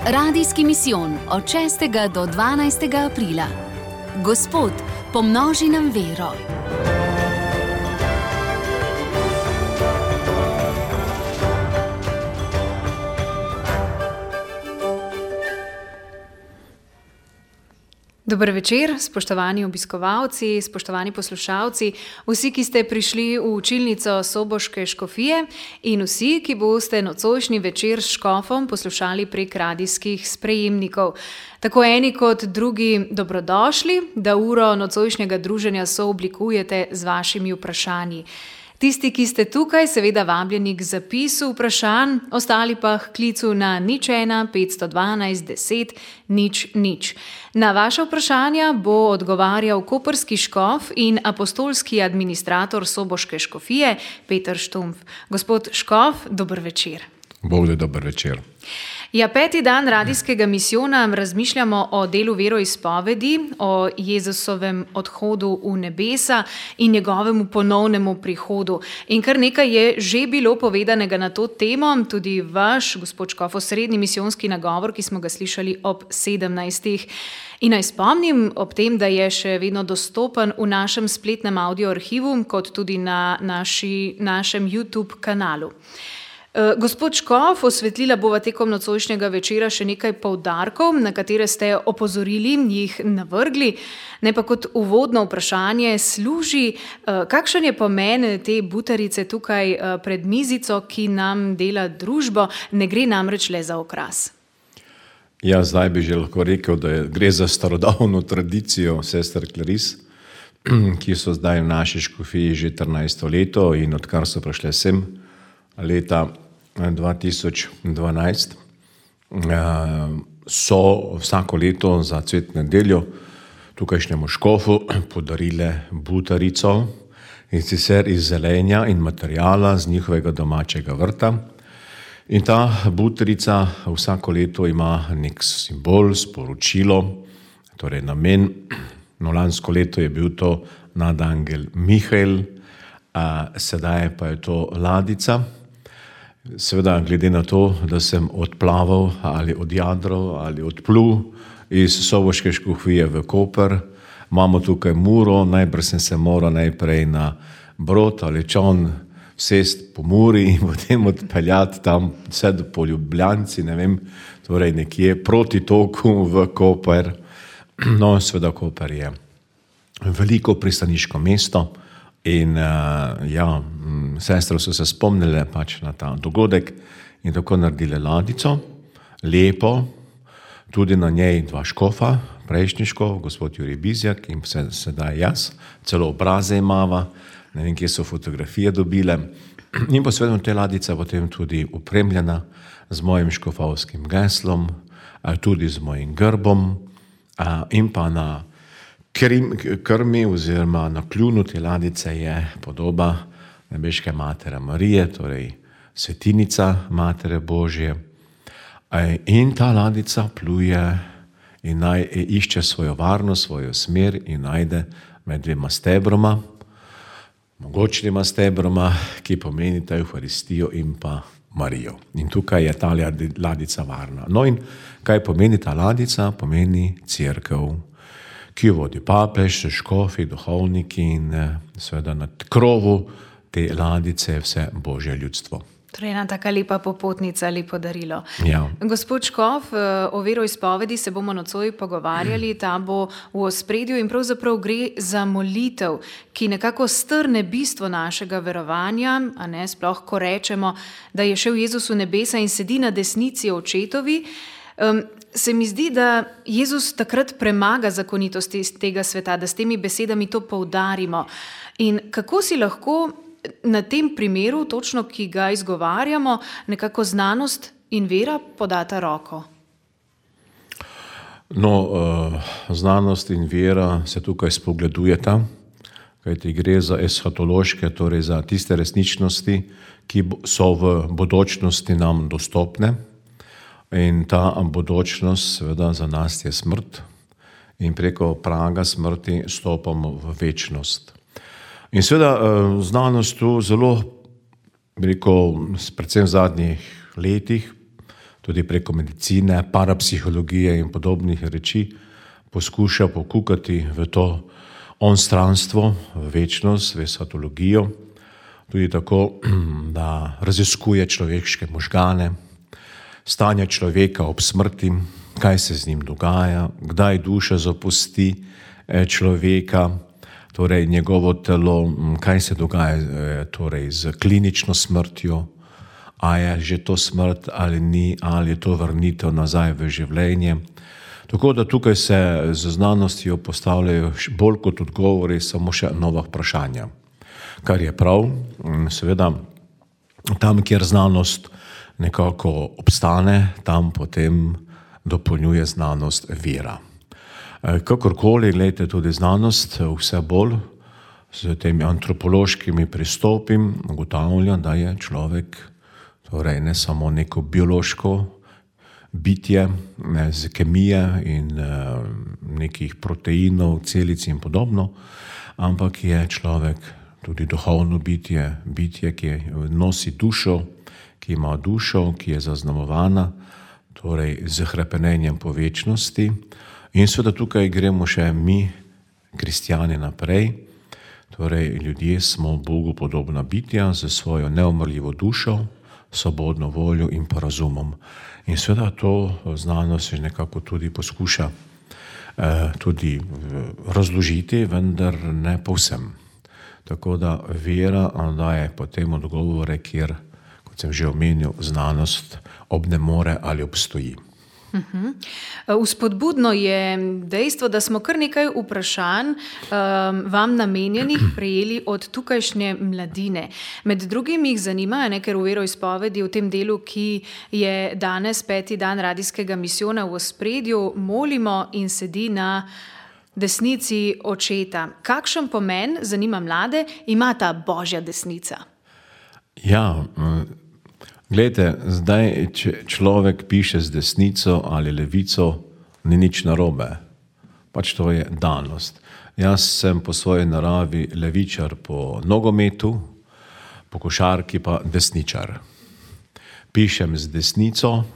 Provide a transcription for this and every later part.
Radijski misijon od 6. do 12. aprila. Gospod, pomnoži nam vero. Dober večer, spoštovani obiskovalci, spoštovani poslušalci, vsi, ki ste prišli v učilnico Soboške škofije in vsi, ki boste nocojšnji večer s škofom poslušali prek radijskih sprejemnikov. Tako eni kot drugi dobrodošli, da uro nocojšnjega druženja sooblikujete z vašimi vprašanji. Tisti, ki ste tukaj, seveda vabljeni k zapisu vprašanj, ostali pa k klicu na 01 512 10 00. Na vaše vprašanja bo odgovarjal koprski škof in apostolski administrator Soboške škofije Peter Štumpf. Gospod škof, dober večer. Bog da dober večer. Ja, 5. dan radijskega misijona razmišljamo o delu veroizpovedi, o Jezusovem odhodu v nebesa in njegovemu ponovnemu prihodu. In kar nekaj je že bilo povedanega na to temo, tudi vaš, gospod škof, osrednji misijonski nagovor, ki smo ga slišali ob 17. In naj spomnim ob tem, da je še vedno dostopen v našem spletnem audio arhivu, kot tudi na našem YouTube kanalu. Gospod škof, osvetlila bova tekom nocojšnjega večera še nekaj poudarkov, na katere ste opozorili, jih navrgli. Ne pa kot uvodno vprašanje služi, kakšen je pomen te butarice tukaj pred mizico, ki nam dela družbo, ne gre namreč le za okras. Ja, zdaj bi že lahko rekel, da gre za starodavno tradicijo sester Claris, ki so zdaj v naši škofiji že 13. leto in odkar so prišle sem leta 2012, so vsako leto za cvet nedeljo tukajšnjemu škofu podarile butarico, in sicer iz zelenja in materijala z njihovega domačega vrta. In ta butarica vsako leto ima nek simbol, sporočilo, torej namen. No, lansko leto je bil to nadangel Mihael, sedaj pa je to ladica. Seveda, glede na to, da sem odplaval ali odjadral ali odplul iz Soboške škofije v Koper, imamo tukaj Muro, najbrž sem se moral najprej na brod ali čoln sest po Muri in potem odpeljati tam vse do po Ljubljanci, ne vem, torej nekje proti toku v Koper. No, seveda Koper je veliko pristaniško mesto. In sestre so se spomnile pač na ta dogodek in tako naredile ladico, lepo, tudi na njej dva škofa, prejšnji škof, gospod Jurij Bizjak in sedaj jaz, celo obraze imava, ne vem, kje so fotografije dobile. In pa seveda te ladice potem tudi opremljena z mojim škofovskim geslom, tudi z mojim grbom in pa na krmi oziroma na kljunu te ladice je podoba nebeške Matere Marije, torej svetinica Matere Božje. In ta ladica pluje in išče svojo varnost, svojo smer in najde med dvema stebroma, mogočnima stebroma, ki pomenita Evharistijo in pa Marijo. In tukaj je ta ladica varna. No in kaj pomeni ta ladica? Pomeni cerkev, ki jo vodi papež, škofi, duhovniki in seveda na krovu te ladice vse Božje ljudstvo. Torej ena taka lepa popotnica, lepo darilo. Ja. Gospod škof, o veroizpovedi se bomo nocoj pogovarjali, ta bo v ospredju in pravzaprav gre za molitev, ki nekako strne bistvo našega verovanja, a ne sploh, ko rečemo, da je šel Jezus v nebesa in sedi na desnici očetovi. Se mi zdi, da Jezus takrat premaga zakonitosti tega sveta, da s temi besedami to poudarimo. In kako si lahko na tem primeru, točno ki ga izgovarjamo, nekako znanost in vera podata roko? No, znanost in vera se tukaj spogledujeta, kajti gre za eshatološke, torej za tiste resničnosti, ki so v bodočnosti nam dostopne. In ta bodočnost seveda za nas je smrt in preko praga smrti stopamo v večnost. In seveda znanost tu zelo, predvsem v zadnjih letih, tudi preko medicine, parapsihologije in podobnih reči poskuša pokukati v to onstranstvo, v večnost, v esatologijo, tudi tako, da raziskuje človeške možgane, stanje človeka ob smrti, kaj se z njim dogaja, kdaj duša zapusti človeka, torej njegovo telo, kaj se dogaja torej z klinično smrtjo, a je že to smrt ali ni, ali je to vrnitev nazaj v življenje. Tako da tukaj se z znanostjo postavljajo bolj kot odgovori samo še nova vprašanja. Kar je prav, seveda tam, kjer znanost nekako obstane, tam potem dopolnjuje znanost vera. Kakorkoli, gledajte, tudi znanost vse bolj s temi antropološkimi pristopi ugotavlja, da je človek torej ne samo neko biološko bitje z kemije in nekih proteinov, celic in podobno, ampak je človek tudi duhovno bitje, ki nosi dušo, ki ima dušo, ki je zaznamovana, torej z hrepenenjem po večnosti. In seveda tukaj gremo še mi, kristjani, naprej. Torej, ljudje smo Bogu podobna bitja z svojo neumrljivo dušo, svobodno voljo in pa razumom. In seveda to znanost se nekako tudi poskuša tudi razložiti, vendar ne povsem. Tako da vera daje potem odgovore, kjer, kot sem že omenil, znanost ne more ali obstoji. Vzpodbudno je dejstvo, da smo kar nekaj vprašanj vam namenjenih prejeli od tukajšnje mladine. Med drugim jih zanima, ker v veroizpovedi v tem delu, ki je danes 5. dan radijskega misijona v ospredju, molimo in sedi na desnici očeta. Kakšen pomen, zanima mlade, ima ta Božja desnica? Ja, glejte, zdaj, če človek piše z desnico ali levico, ni nič narobe. Pač to je danost. Jaz sem po svoji naravi levičar po nogometu, po košarki pa desničar. Pišem z desnico,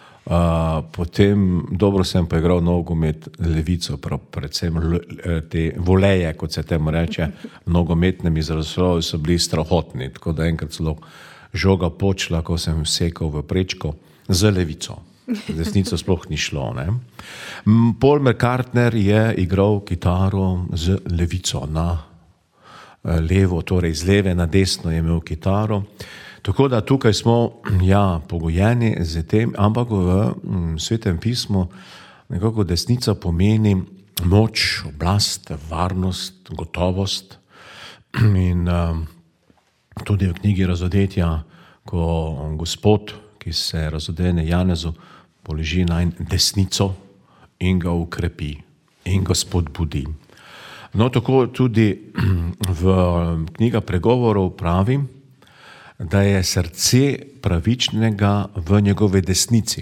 potem dobro sem pa igral nogomet levico, predvsem te voleje, kot se temu reče, v nogometnem izrazoslovju so bili strahotni, tako da enkrat celo žoga počla, ko sem sekal v prečko, z levico. Desnico sploh ni šlo. Ne? Paul McCartney je igral kitaro z levico na levo, torej z leve na desno je imel kitaro. Tako da tukaj smo pogojeni z tem, ampak v Svetem pismu nekako desnica pomeni moč, oblast, varnost, gotovost. In tudi v knjigi Razodetja, ko Gospod, ki se razodene Janezu, položi na desnico in ga ukrepi in ga spodbudi. No, tako tudi v knjiga Pregovorov pravi, da je srce pravičnega v njegove desnici,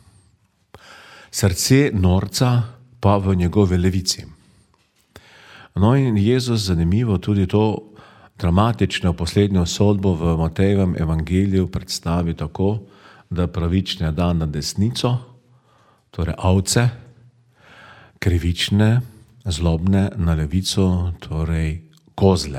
srce norca pa v njegove levici. No in Jezus, zanimivo, tudi to dramatično poslednjo sodbo v Matejevem evangeliju predstavi tako, da pravične da na desnico, torej ovce, krivične, zlobne na levico, torej kozle.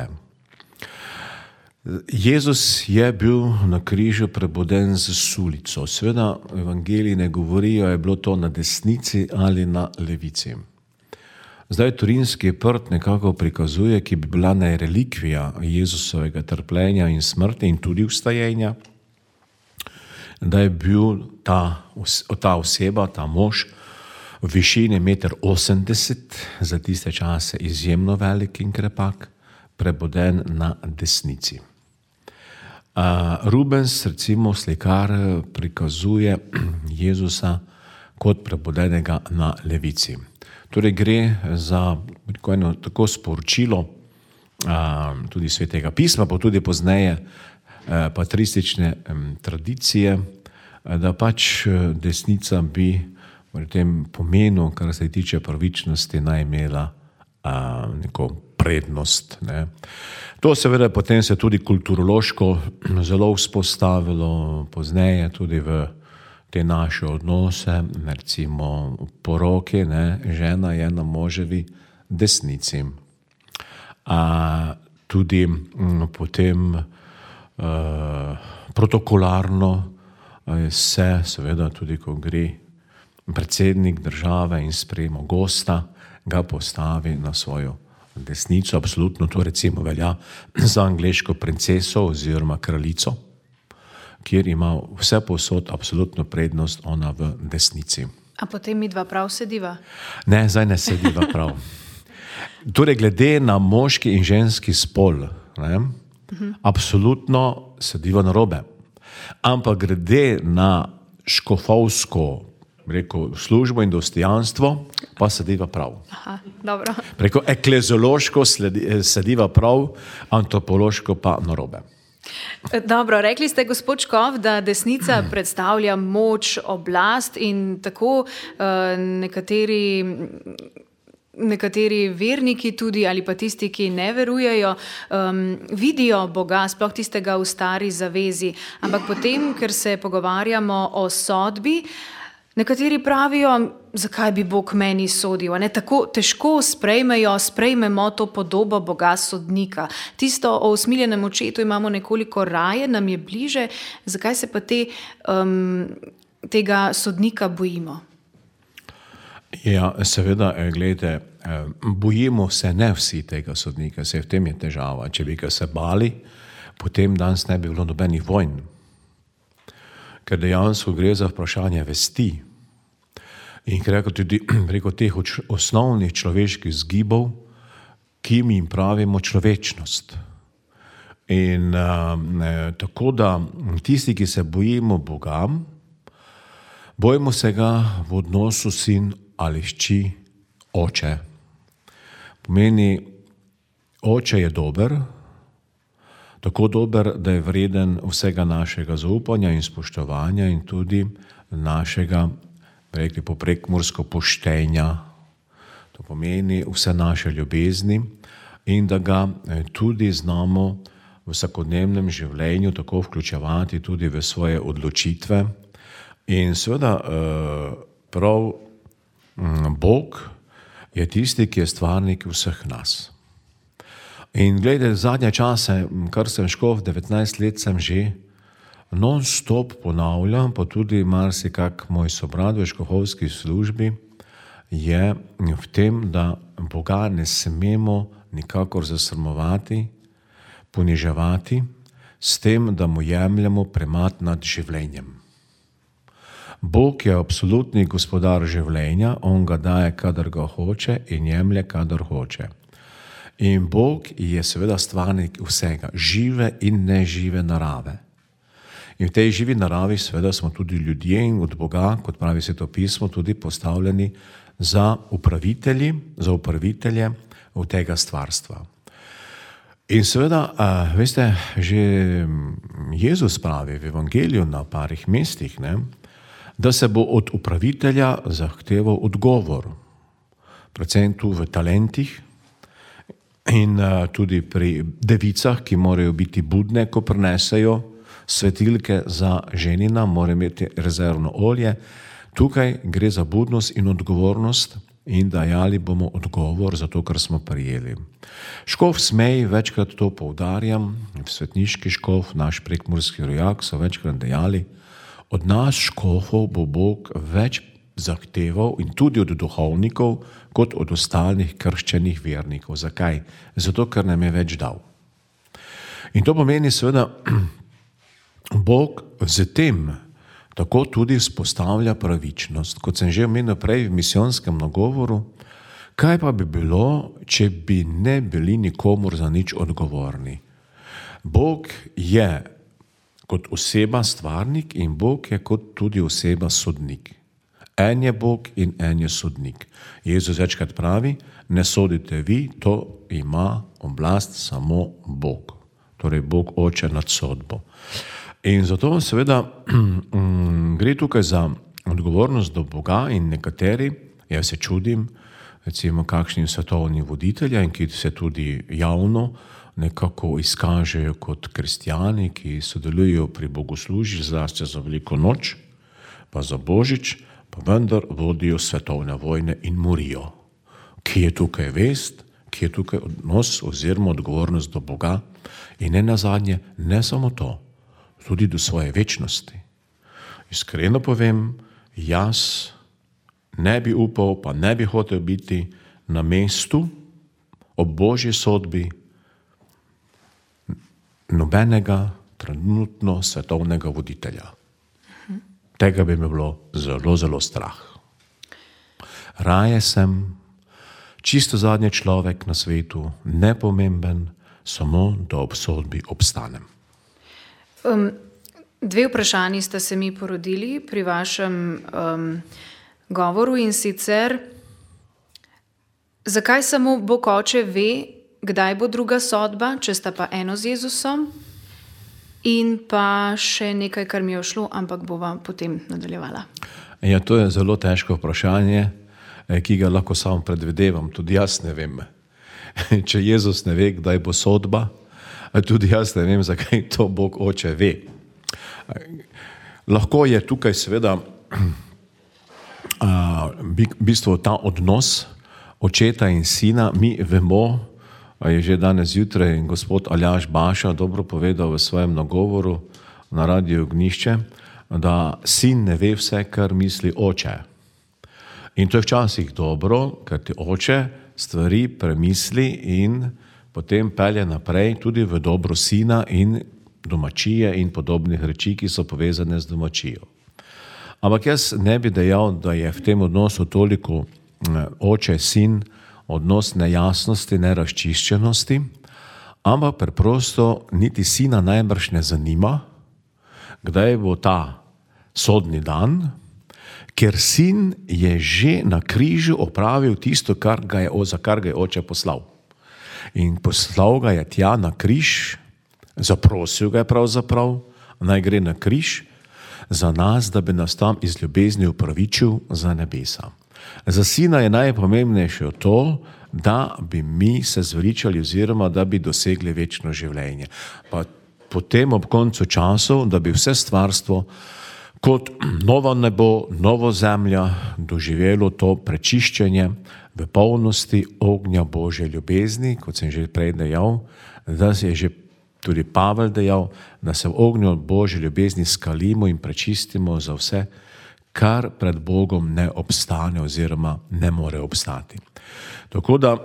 Jezus je bil na križu preboden z sulico. Seveda evangeliji ne govorijo, je bilo to na desnici ali na levici. Zdaj turinski prt nekako prikazuje, ki bi bila relikvija Jezusovega trpljenja in smrti in tudi vstajenja, da je bil ta oseba, ta mož, v višini 1,80 m, za tiste čase izjemno velik in krepak, preboden na desnici. Rubens, recimo slikar, prikazuje Jezusa kot prebodenega na levici. Torej gre za eno tako sporočilo tudi Svetega pisma, pa tudi pozneje patristične tradicije, da pač desnica bi v tem pomenu, kar se tiče pravičnosti, naj imela neko prednost. Ne. To seveda potem se tudi kulturološko zelo vzpostavilo, pozneje tudi v te naše odnose, recimo poroke, ne, žena je na moževi desnici. Tudi potem protokolarno se, seveda, tudi ko gre predsednik države in sprejema gosta, ga postavi na svojo desnico. Absolutno to recimo velja za angleško princeso oziroma kraljico, kjer ima vse povsod absolutno prednost ona v desnici. A potem mi dva prav sediva? Ne, zdaj ne sediva prav. Torej, glede na moški in ženski spol, ne, absolutno sediva narobe. Ampak glede na škofovsko, rekel, službo in dostojanstvo, pa sediva prav. Aha, dobro. Preko ekleziološko sediva prav, antropološko pa narobe. Dobro, rekli ste, gospod Škof, da desnica predstavlja moč, oblast in tako nekateri verniki tudi ali pa tisti, ki ne verujejo, vidijo Boga, sploh tistega v stari zavezi. Ampak potem, ker se pogovarjamo o sodbi, nekateri pravijo, zakaj bi Bog meni sodil. Ne? Tako težko sprejmemo to podobo Boga sodnika. Tisto o usmiljenem očetu imamo nekoliko raje, nam je bliže. Zakaj se pa tega sodnika bojimo? Ja, seveda, gledajte, bojimo se ne vsi tega sodnika, se v tem je težava. Če bi ga se bali, potem danes ne bi bilo nobenih vojn. Ker dejansko gre za vprašanje vesti. In rekel tudi preko teh osnovnih človeških zgibov, ki mi jim pravimo človečnost. In tako da tisti, ki se bojimo Boga, bojimo se ga v odnosu sin ali hči, oče. Pomeni, oče je dober, tako dober, da je vreden vsega našega zaupanja in spoštovanja in tudi našega, rekli po prekmursko, poštenja. To pomeni vse naše ljubezni in da ga tudi znamo v vsakodnevnem življenju tako vključevati tudi v svoje odločitve. In seveda prav Bog je tisti, ki je stvarnik vseh nas. In gledajte, zadnje čase, kar sem škof, 19 let sem že, non-stop ponavljam, pa tudi marsikak moj sobrat v škofovski službi, je v tem, da Boga ne smemo nikakor zasrmovati, poniževati, s tem, da mu jemljemo primat nad življenjem. Bog je absolutni gospodar življenja, on ga daje, kadar ga hoče in jemlje, kadar hoče. In Bog je seveda stvarnik vsega, žive in nežive narave. In v tej živi naravi seveda smo tudi ljudje in od Boga, kot pravi Sveto pismo, tudi postavljeni za upravitelje v tega stvarstva. In seveda, veste, že Jezus pravi v evangeliju na parih mestih, ne, da se bo od upravitelja zahteval odgovor, predvsem tu v talentih in tudi pri devicah, ki morajo biti budne, ko prinesejo svetilke za ženina, morajo imeti rezervno olje. Tukaj gre za budnost in odgovornost in dajali bomo odgovor za to, kar smo prijeli. Škof Smej, večkrat to poudarjam, svetniški škof, naš prekmurski rojak so večkrat dejali, od nas škofov bo Bog več zahteval in tudi od duhovnikov, kot od ostalih krščenih vernikov. Zakaj? Zato, ker nam je več dal. In to pomeni seveda, Bog z tem tako tudi vzpostavlja pravičnost. Kot sem že omenil prej v misijonskem nagovoru, kaj pa bi bilo, če bi ne bili nikomur za nič odgovorni? Bog je kot oseba stvarnik in Bog je kot tudi oseba sodnik. En je Bog in en je sodnik. Jezus večkrat pravi, ne sodite vi, to ima oblast samo Bog. Torej Bog oče nad sodbo. In zato seveda gre tukaj za odgovornost do Boga in nekateri, jaz se čudim, recimo kakšnim svetovnim voditeljem, ki se tudi javno nekako izkažejo kot kristjani, ki sodelujo pri bogoslužji, zlasti za veliko noč, pa za Božič, pa vendar vodijo svetovne vojne in morijo. Kje je tukaj vest, kje je tukaj odnos oziroma odgovornost do Boga in ne nazadnje, ne samo to, tudi do svoje večnosti. Iskreno povem, jaz ne bi upal, pa ne bi hotel biti na mestu ob Božji sodbi nobenega trenutno svetovnega voditelja. Tega bi mi bilo zelo, zelo strah. Raje sem čisto zadnji človek na svetu, nepomemben, samo da ob sodbi obstanem. Dve vprašanji sta se mi porodili pri vašem govoru, in sicer, zakaj samo Bog Oče ve, kdaj bo druga sodba, če sta pa eno z Jezusom? In pa še nekaj, kar mi je ušlo, ampak bova potem nadaljevala. Ja, to je zelo težko vprašanje, ki ga lahko samo predvidevam. Tudi jaz ne vem. Če Jezus ne ve, kdaj bo sodba, tudi jaz ne vem, zakaj to Bog Oče ve. Lahko je tukaj seveda v bistvu ta odnos očeta in sina. Mi vemo, je že danes zjutraj gospod Aljaž Baša dobro povedal v svojem nagovoru na Radiu Ognjišče, da sin ne ve vse, kar misli oče. In to je včasih dobro, ker ti oče stvari premisli in potem pelje naprej tudi v dobro sina in domačije in podobnih reči, ki so povezane z domačijo. Ampak jaz ne bi dejal, da je v tem odnosu toliko oče-sin odnos nejasnosti, nerazčiščenosti, ampak preprosto niti sina najbrž ne zanima, kdaj bo ta sodni dan, ker sin je že na križu opravil tisto, za kar ga je oče poslal. In poslal ga je tja na križ, zaprosil ga je pravzaprav, naj gre na križ za nas, da bi nas tam iz ljubezni upravičil za nebesa. Za sina je najpomembnejše to, da bi mi se zveličali oziroma da bi dosegli večno življenje. Pa potem ob koncu časov, da bi vse stvarstvo kot novo nebo, novo zemlja doživelo to prečiščenje v polnosti ognja Božje ljubezni, kot sem že prej dejal, da je že tudi Pavel dejal, da se v ognju Božje ljubezni skalimo in prečistimo za vse, kar pred Bogom ne obstane oziroma ne more obstati. Tako da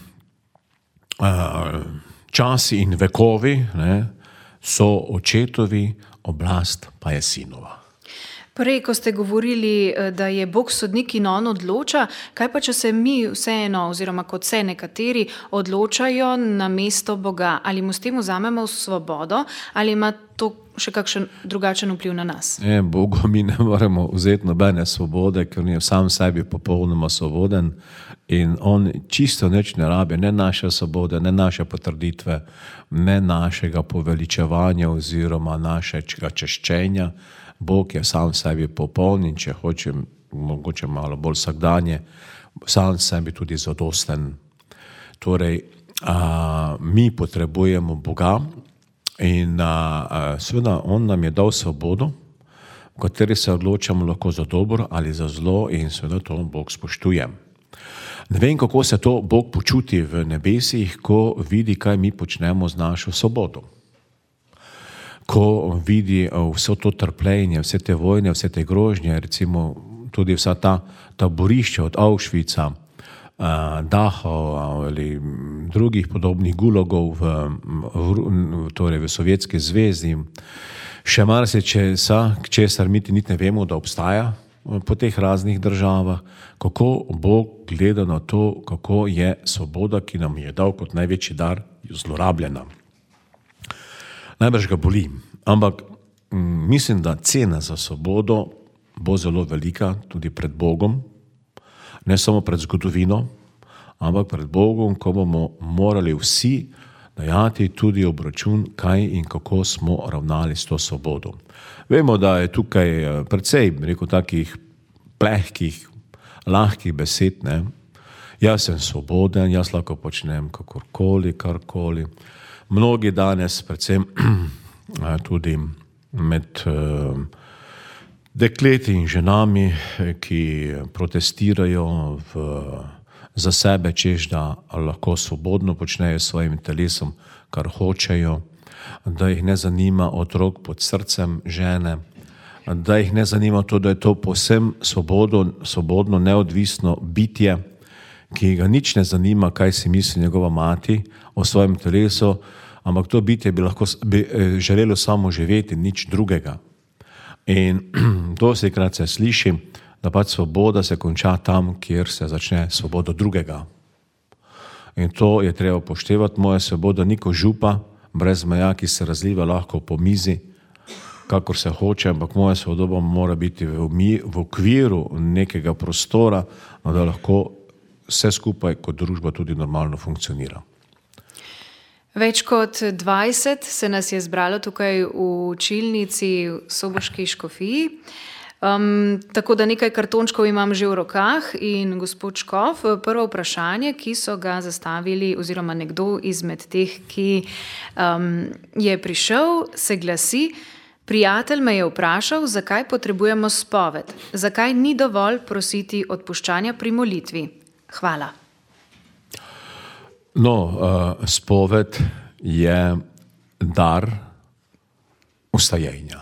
časi in vekovi so očetovi, oblast pa je sinova. Prej, ko ste govorili, da je Bog sodnik in on odloča, kaj pa, če se mi vseeno, oziroma kot se nekateri odločajo na mesto Boga, ali mu s tem vzamemo svobodo, ali ima to še kakšen drugačen vpliv na nas? Bogu mi ne moremo vzeti nobene svobode, ker on je sam sebi popolnoma svoboden in on čisto nič ne rabi, ne naše svobode, ne naše potrditve, ne našega poveličevanja oziroma našega češčenja. Bog je sam sebi popoln in če hoče mogoče malo bolj vsakdanje, sam sebi tudi zadosten. Torej, mi potrebujemo Boga in seveda on nam je dal svobodo, v kateri se odločamo lahko za dobro ali za zlo in seveda to Bog spoštuje. Ne vem, kako se to Bog počuti v nebesih, ko vidi, kaj mi počnemo z našo svobodo. Ko vidi vse to trpljenje, vse te vojne, vse te grožnje, recimo tudi vsa ta taborišča od Auschwitza, Dachau ali drugih podobnih gulagov torej v Sovjetski zvezi, še marsikaj, česar mi niti ne vemo, da obstaja po teh raznih državah, kako Bog gleda na to, kako je svoboda, ki nam je dal kot največji dar, zlorabljena. Najbrž ga boli, ampak mislim, da cena za svobodo bo zelo velika tudi pred Bogom, ne samo pred zgodovino, ampak pred Bogom, ko bomo morali vsi dajati tudi obračun, kaj in kako smo ravnali s to svobodo. Vemo, da je tukaj precej, rekel, takih plehkih, lahkih besed, ne. Jaz sem svoboden, jaz lahko počnem kakorkoli, karkoli. Mnogi danes, predvsem tudi med dekleti in ženami, ki protestirajo za sebe, češ da lahko svobodno počnejo s svojim telesom, kar hočejo, da jih ne zanima otrok pod srcem žene, da jih ne zanima to, da je to povsem svobodno, neodvisno bitje, ki ga nič ne zanima, kaj si misli njegova mati o svojem telesu, ampak to bitje bi želelo samo živeti, nič drugega. In dostikrat se sliši, da pač svoboda se konča tam, kjer se začne svoboda drugega. In to je treba upoštevati. Moja svoboda ni kot župa, brez meja, ki se razliva lahko po mizi, kakor se hoče, ampak moja svoboda mora biti v okviru nekega prostora, da lahko vse skupaj kot družba tudi normalno funkcionira. Več kot 20 se nas je zbralo tukaj v učilnici v Soboški škofiji. Tako da nekaj kartončkov imam že v rokah in gospod Škof, prvo vprašanje, ki so ga zastavili oziroma nekdo izmed teh, ki je prišel, se glasi: prijatelj me je vprašal, zakaj potrebujemo spoved, zakaj ni dovolj prositi odpuščanja pri molitvi. Hvala. No, spoved je dar vstajenja.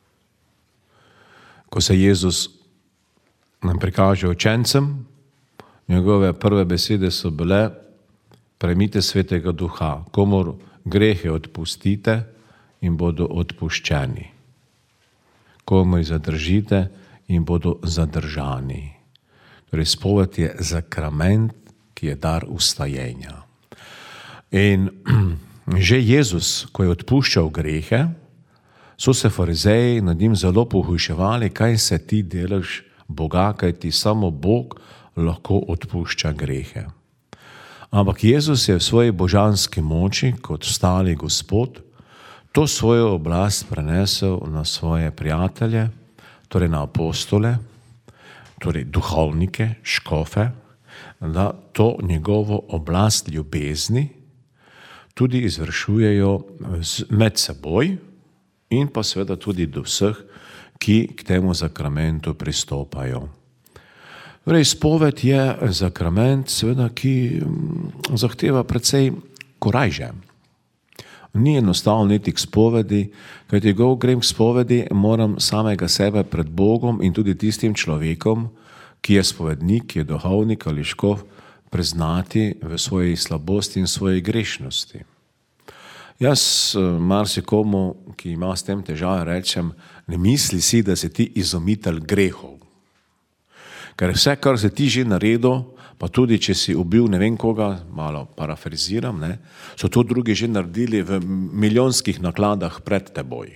Ko se Jezus nam prikaže učencem, njegove prve besede so bile: prejmite Svetega Duha, komur grehe odpustite in bodo odpuščeni. Komur zadržite in bodo zadržani. Torej, spoved je sakrament, ki je dar vstajenja. In že Jezus, ko je odpuščal grehe, so se farizeji nad njim zelo pohujševali, kaj se ti delaš Boga, kaj ti samo Bog lahko odpušča grehe. Ampak Jezus je v svoji božanski moči, kot stali Gospod, to svojo oblast prenesel na svoje prijatelje, torej na apostole, torej duhovnike, škofe, da to njegovo oblast ljubezni tudi izvršujejo med seboj in pa seveda tudi do vseh, ki k temu sakramentu pristopajo. Torej, spoved je sakrament, seveda, ki zahteva precej korajže. Ni enostavno iti k spovedi, kajti ko grem k spovedi, moram samega sebe pred Bogom in tudi tistim človekom, ki je spovednik, ki je duhovnik ali škof, priznati v svoji slabosti in svoji grešnosti. Jaz marsikomu, ki ima s tem težave, rečem: ne misli si, da si ti izumitelj grehov. Ker vse, kar si ti že naredil, pa tudi če si ubil ne vem koga, malo parafraziram, so to drugi že naredili v milijonskih nakladah pred teboj.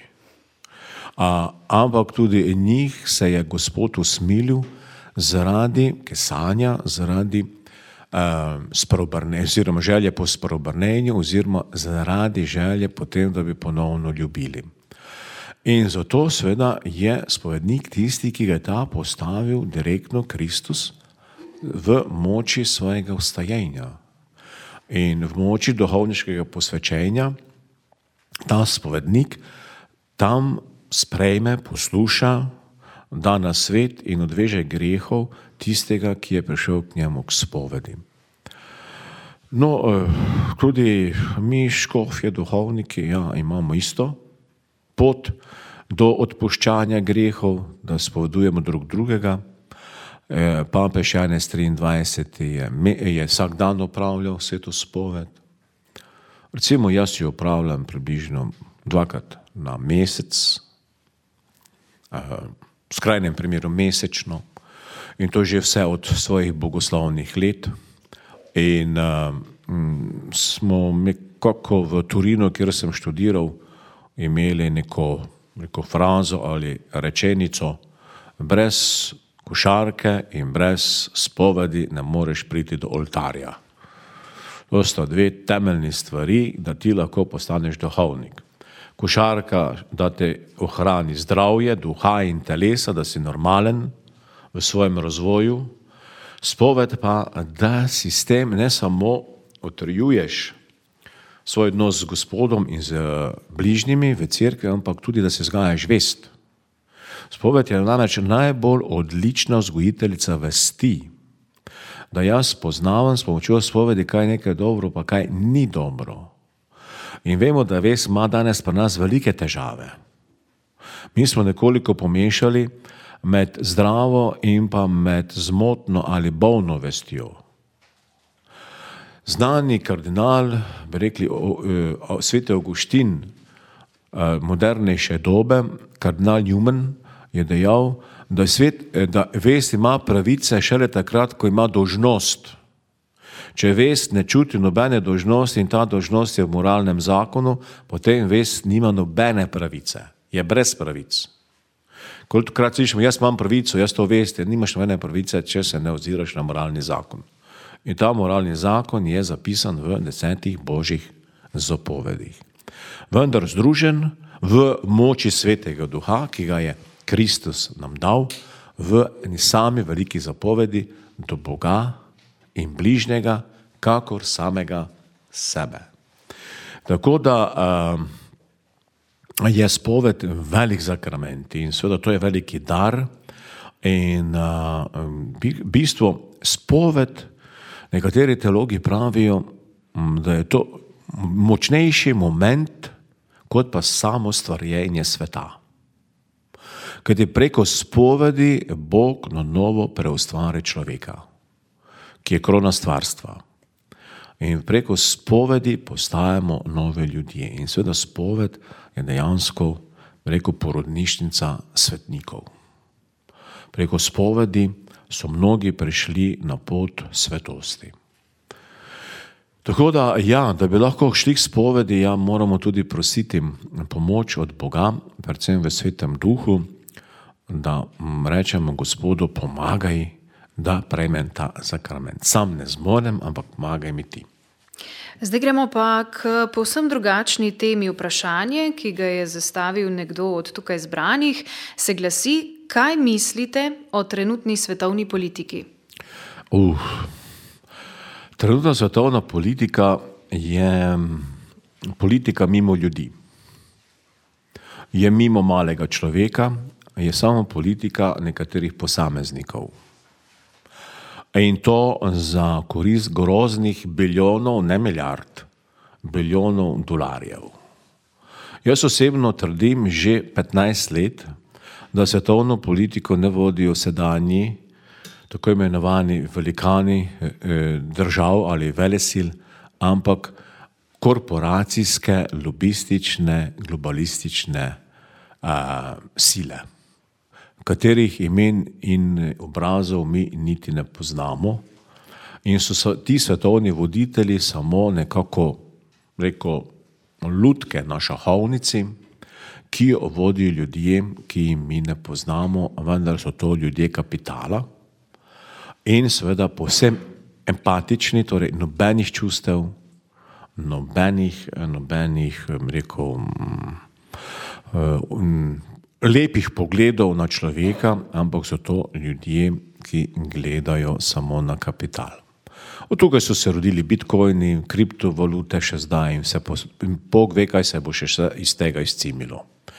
Ampak tudi njih se je Gospod usmilil zaradi kesanja, zaradi oziroma želje po spreobrnenju, oziroma zaradi želje potem, da bi ponovno ljubili. In zato seveda je spovednik tisti, ki ga je ta postavil direktno Kristus v moči svojega vstajenja. In v moči duhovniškega posvečenja ta spovednik tam sprejme, posluša, da na svet in odveže grehov tistega, ki je prišel k njemu k spovedi. No, tudi mi, škofje, duhovniki, imamo isto pot do odpuščanja grehov, da spovedujemo drug drugega. Papež Janez 23. je vsak dan opravljal sveto spoved. Recimo, jaz jo opravljam približno 2krat na mesec, v skrajnem primeru mesečno, in to že vse od svojih bogoslovnih let. In smo nekako v Torinu, kjer sem študiral, imeli neko frazo ali rečenico: brez košarke in brez spovedi ne moreš priti do oltarja. To sta dve temeljni stvari, da ti lahko postaneš duhovnik. Košarka, da te ohrani zdravje, duha in telesa, da si normalen v svojem razvoju. Spoved pa, da si s tem ne samo utrjuješ svoj odnos z Gospodom in z bližnjimi v cerkvi, ampak tudi, da se vzgajaš vest. Spoved je namreč najbolj odlična vzgojiteljica vesti, da jaz spoznavam s pomočjo spovedi, kaj je nekaj dobro, pa kaj ni dobro. In vemo, da vest ima danes pri nas velike težave. Mi smo nekoliko pomešali med zdravo in pa med zmotno ali bolno vestjo. Znani kardinal, bi rekli sveti Avguštin modernejše dobe, kardinal Newman, je dejal, da vest ima pravice šele takrat, ko ima dolžnost. Če vest ne čuti nobene dolžnosti in ta dolžnost je v moralnem zakonu, potem vest nima nobene pravice, je brez pravic. Kolikokrat slišimo, jaz imam pravico, jaz to vest, nimaš nobene pravice, če se ne oziraš na moralni zakon. In ta moralni zakon je zapisan v 10 božjih zapovedih. Vendar združen v moči Svetega Duha, ki ga je Kristus nam dal, v eni sami veliki zapovedi do Boga in bližnjega, kakor samega sebe. Tako da je spoved velik sakrament in seveda to je veliki dar in bistvo spoved, nekateri teologi pravijo, da je to močnejši moment, kot pa samo stvarjenje sveta. Kajti preko spovedi Bog na novo preustvari človeka, ki je krona stvarstva. In preko spovedi postajamo nove ljudje. In seveda spoved je dejansko, rekel, porodnišnica svetnikov. Preko spovedi so mnogi prišli na pot svetosti. Tako da, da bi lahko šli k spovedi, moramo tudi prositi pomoč od Boga, predvsem v Svetem Duhu, da rečemo Gospodu, pomagaj, da prejmem ta sakrament. Sam ne zmorem, ampak pomagaj mi ti. Zdaj gremo pa k povsem drugačni temi. Vprašanje, ki ga je zastavil nekdo od tukaj zbranih, se glasi: kaj mislite o trenutni svetovni politiki? Trenutna svetovna politika je politika mimo ljudi. Je mimo malega človeka, je samo politika nekaterih posameznikov. In to za korist groznih bilijonov, ne milijard, bilijonov dolarjev. Jaz osebno trdim že 15 let, da svetovno politiko ne vodijo sedanji, tako imenovani velikani držav ali velesil, ampak korporacijske, lobistične, globalistične sile, katerih imen in obrazov mi niti ne poznamo. In so ti svetovni voditelji samo nekako, lutke na šahovnici, ki jo vodijo ljudje, ki jim mi ne poznamo, vendar so to ljudje kapitala in seveda povsem empatični, torej nobenih čustev, nobenih lepih pogledov na človeka, ampak so to ljudje, ki gledajo samo na kapital. Od tukaj so se rodili bitcoini, kriptovalute še zdaj in Bog ve, kaj se bo še iz tega izcimilo.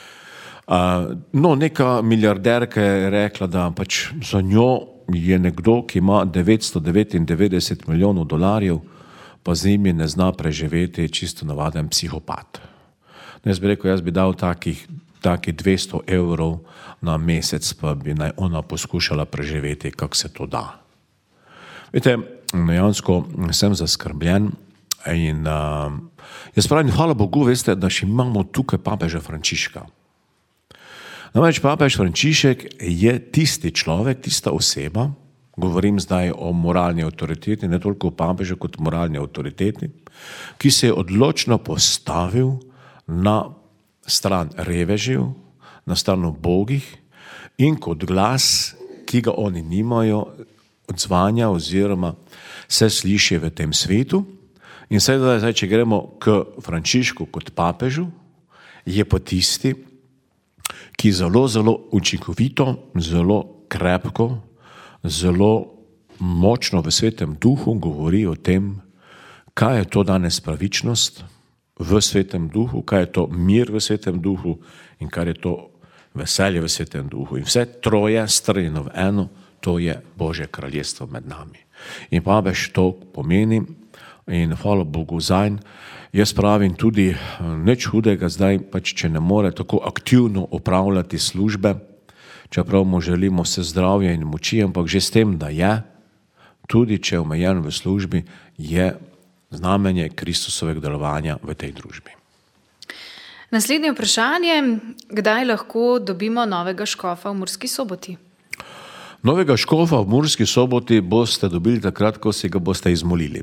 Neka milijarderka je rekla, da pač za njo je nekdo, ki ima 999 milijonov dolarjev, pa z njimi ne zna preživeti, čisto navaden psihopat. Jaz bi rekel, jaz bi dal takih 200 evrov na mesec, pa bi naj ona poskušala preživeti, kako se to da. Veste, dejansko sem zaskrbljen in jaz pravim, hvala Bogu, veste, da še imamo tukaj papeža Frančiška. Namreč papež Frančišek je tisti človek, tista oseba, govorim zdaj o moralni avtoriteti, ne toliko o papežu kot moralni avtoriteti, ki se je odločno postavil na stran revežev, na stran ubogih in kot glas, ki ga oni nimajo, odzvanja oziroma se sliši v tem svetu. In zdaj, če gremo k Frančišku kot papežu, je pa tisti, ki zelo, zelo učinkovito, zelo krepko, zelo močno v Svetem Duhu govori o tem, kaj je to danes pravičnost v Svetem Duhu, kaj je to mir v Svetem Duhu in kaj je to veselje v Svetem Duhu. In vse troje strjeno v eno, to je Božje kraljestvo med nami. In papež to pomeni in hvala Bogu zanj. Jaz pravim tudi, nič hudega zdaj, pač če ne more tako aktivno opravljati službe, čeprav mu želimo vse zdravje in moči, ampak že s tem, da je, tudi če je omejen v službi, je znamenje Kristusovega delovanja v tej družbi. Naslednje vprašanje, kdaj lahko dobimo novega škofa v Murski Soboti? Novega škofa v Murski Soboti boste dobili takrat, ko si ga boste izmolili.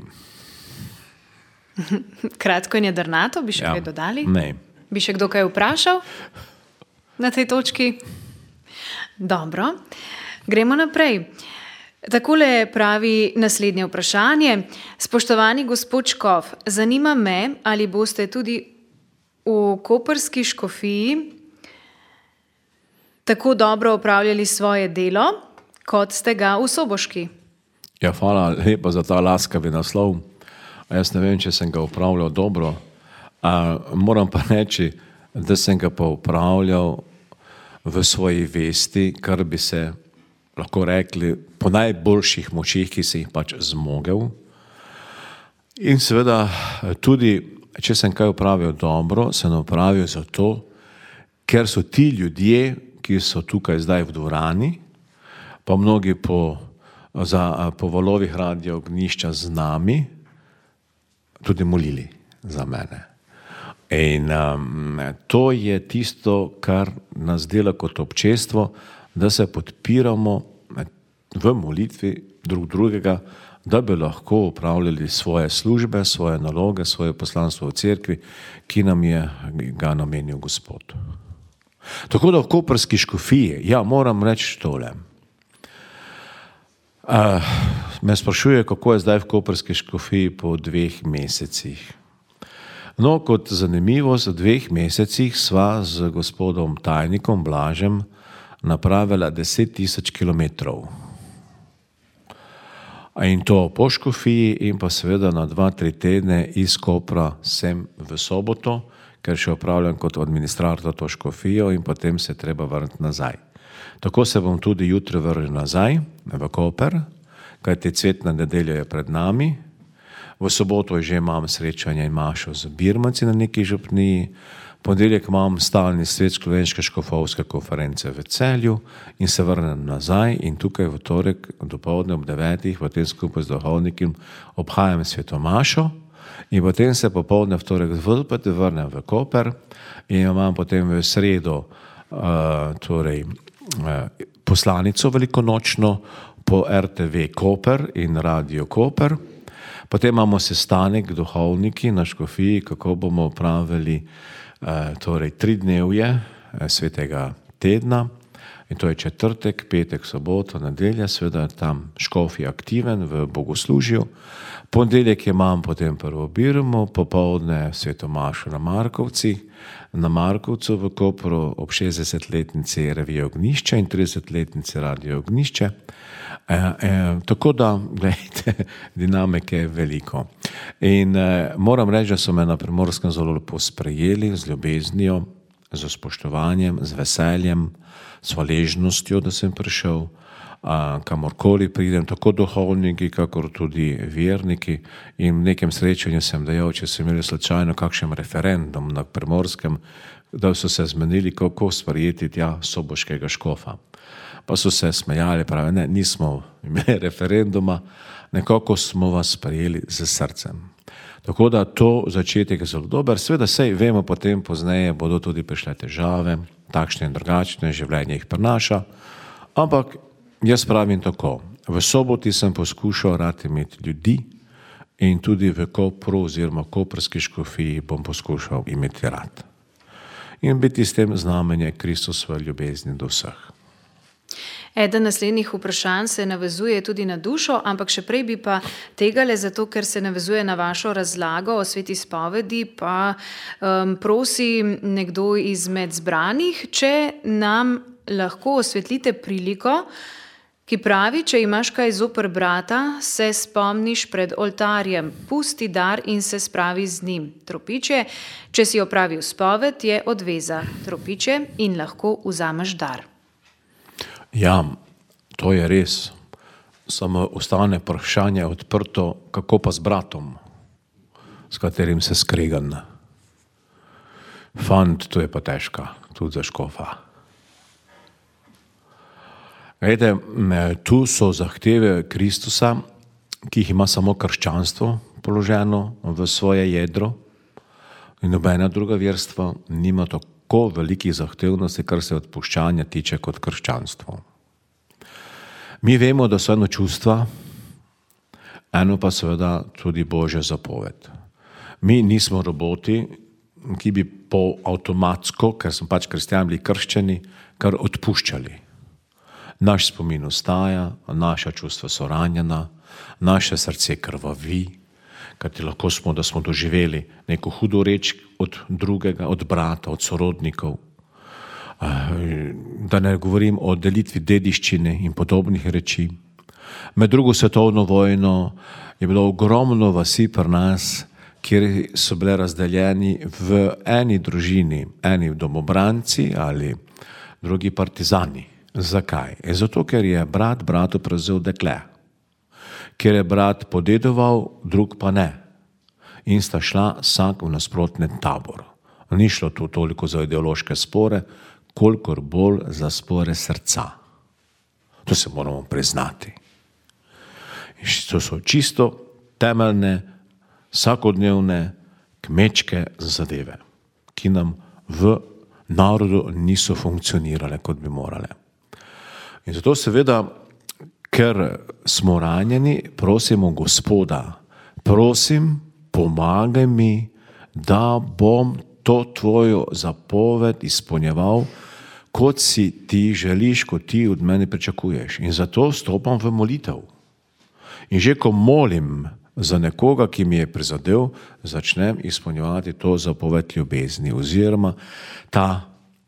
Kratko in jedrnato, bi še kaj dodali? Ne. Bi še kdo kaj vprašal na tej točki? Dobro, gremo naprej. Takole pravi naslednje vprašanje. Spoštovani gospod škof, zanima me, ali boste tudi v koprski škofiji tako dobro opravljali svoje delo, kot ste ga v soboški. Ja, hvala lepa za ta laskavi naslov. Jaz ne vem, če sem ga upravljal dobro. Moram pa reči, da sem ga pa upravljal v svoji vesti, kar bi se lahko rekli po najboljših močih, ki sem jih pač zmogel. In seveda tudi, če sem kaj upravil dobro, sem upravil zato, ker so ti ljudje, ki so tukaj zdaj v dvorani, pa mnogi po valovih Radia Ognjišča z nami, tudi molili za mene. In to je tisto, kar nas dela kot občestvo, da se podpiramo v molitvi drug drugega, da bi lahko upravljali svoje službe, svoje naloge, svoje poslanstvo v cerkvi, ki nam je ga namenil Gospod. Tako da v koprski škofiji, moram reči tole. Me sprašuje, kako je zdaj v koprski škofiji po 2 mesecih. No, kot zanimivost, v 2 mesecih sva z gospodom tajnikom Blažem napravila 10.000 kilometrov. In to po škofiji in pa seveda na 2-3 tedne iz Kopra sem v Soboto, ker še opravljam kot administrator to škofijo in potem se treba vrniti nazaj. Tako se bom tudi jutri vrnil nazaj v Koper, kajti cvetna nedelja je pred nami. V soboto že imam srečanje in mašo z birmanci na neki župniji. Ponedeljek imam stalni svet Slovenske škofovske konference v Celju in se vrnem nazaj in tukaj v torek dopoldne ob 9. potem skupaj z duhovnikom obhajam svetomašo in potem se popoldne v torek vrnem v Koper in imam potem v sredo poslanico velikonočno po RTV Koper in Radio Koper. Potem imamo sestanek duhovniki na škofiji, kako bomo opravili 3 dnevje svetega tedna in to je četrtek, petek, soboto, nedelja, seveda tam škof je aktiven v bogoslužju. Ponedeljek imam potem prvo birmo, popoldne svetomašo na Markovcu v Kopru ob 60-letnici Revije Ognjišče in 30-letnici Radio Ognjišče. Tako da, gledajte, dinamike je veliko. In moram reči, da so me na Primorskem zelo lepo sprejeli z ljubeznijo, z spoštovanjem, z veseljem, s hvaležnostjo, da sem prišel, kamorkoli pridem, tako duhovniki, kakor tudi verniki. In v nekem srečanju sem dejal, če so imeli slučajno kakšen referendum na Primorskem, da so se zmenili, kako sprejeti tja soboškega škofa. Pa so se smejali, pravi, ne, nismo imeli referenduma, nekako smo vas sprejeli z srcem. Tako da to začetek je zelo dober. Sveda sej vemo, potem pozneje bodo tudi prišle težave, takšne in drugačne, življenje jih prinaša, ampak jaz pravim tako, v soboti sem poskušal rad imeti ljudi in tudi v Kopru oziroma koprski škofiji bom poskušal imeti rad. In biti s tem znamenje Kristusove ljubezni do vseh. Eden naslednjih vprašanj se navezuje tudi na dušo, ampak še prej bi pa tegale, zato ker se navezuje na vašo razlago o sveti spovedi, pa prosi nekdo izmed zbranih, če nam lahko osvetlite priliko, ki pravi, če imaš kaj zoper brata, se spomniš pred oltarjem, pusti dar in se spravi z njim. Tropiče, če si opravil spoved, je odveza. Tropiče in lahko vzameš dar. Ja, to je res. Samo ostane vprašanje odprto, kako pa z bratom, s katerim se skregan. Fant, to je pa težka, tudi za škofa. Glede, tu so zahteve Kristusa, ki jih ima samo krščanstvo položeno v svoje jedro in nobena druga verstva nima tako velikih zahtevnosti, kar se odpuščanja tiče kot krščanstvo. Mi vemo, da so eno čustva, eno pa seveda tudi Božja zapoved. Mi nismo roboti, ki bi po avtomatsko, ker smo pač kristjani bili krščeni, kar odpuščali. Naš spomin ostaja, naša čustva so ranjena, naše srce krvavi, kajti lahko smo, da smo doživeli neko hudo reč od drugega, od brata, od sorodnikov. Da ne govorim o delitvi dediščine in podobnih reči. Med drugo svetovno vojno je bilo ogromno vasi pri nas, kjer so bile razdeljeni v eni družini, eni domobranci ali drugi partizani. Zakaj? Zato, ker je brat bratu prevzel dekle. Ker je brat podedoval, drug pa ne. In sta šla vsak v nasprotni tabor. Ni šlo tu toliko za ideološke spore, kolikor bolj za spore srca. To se moramo priznati. In to so čisto temeljne, vsakodnevne, kmečke zadeve, ki nam v narodu niso funkcionirale, kot bi morale. In zato seveda, ker smo ranjeni, prosimo Gospoda, prosim, pomagaj mi, da bom to tvojo zapoved izpolnjeval, kot si ti želiš, kot ti od mene pričakuješ. In zato stopam v molitev. In že ko molim za nekoga, ki mi je prizadel, začnem izpolnjevati to zapoved ljubezni oziroma ta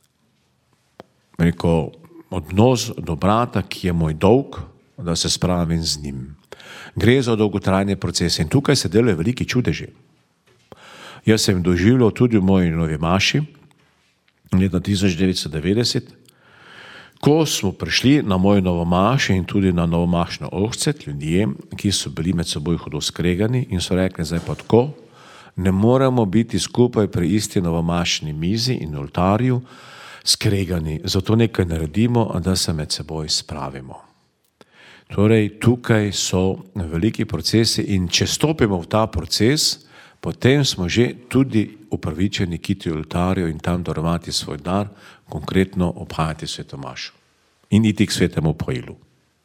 odnos do brata, ki je moj dolg, da se spravim z njim. Gre za dolgotrajne procese in tukaj se delajo veliki čudeži. Jaz sem doživljal tudi v moji novi maši leta 1990, ko smo prišli na mojo novomašo in tudi na novomašno ohcet ljudje, ki so bili med seboj hudo skregani in so rekli, zdaj pa tako, ne moremo biti skupaj pri isti novomašni mizi in oltarju skregani, zato nekaj naredimo, da se med seboj spravimo. Torej, tukaj so veliki procesi in če stopimo v ta proces, potem smo že tudi upravičeni kiti oltarju in tam darovati svoj dar, konkretno obhajati sveto mašo in iti k svetemu pojilu.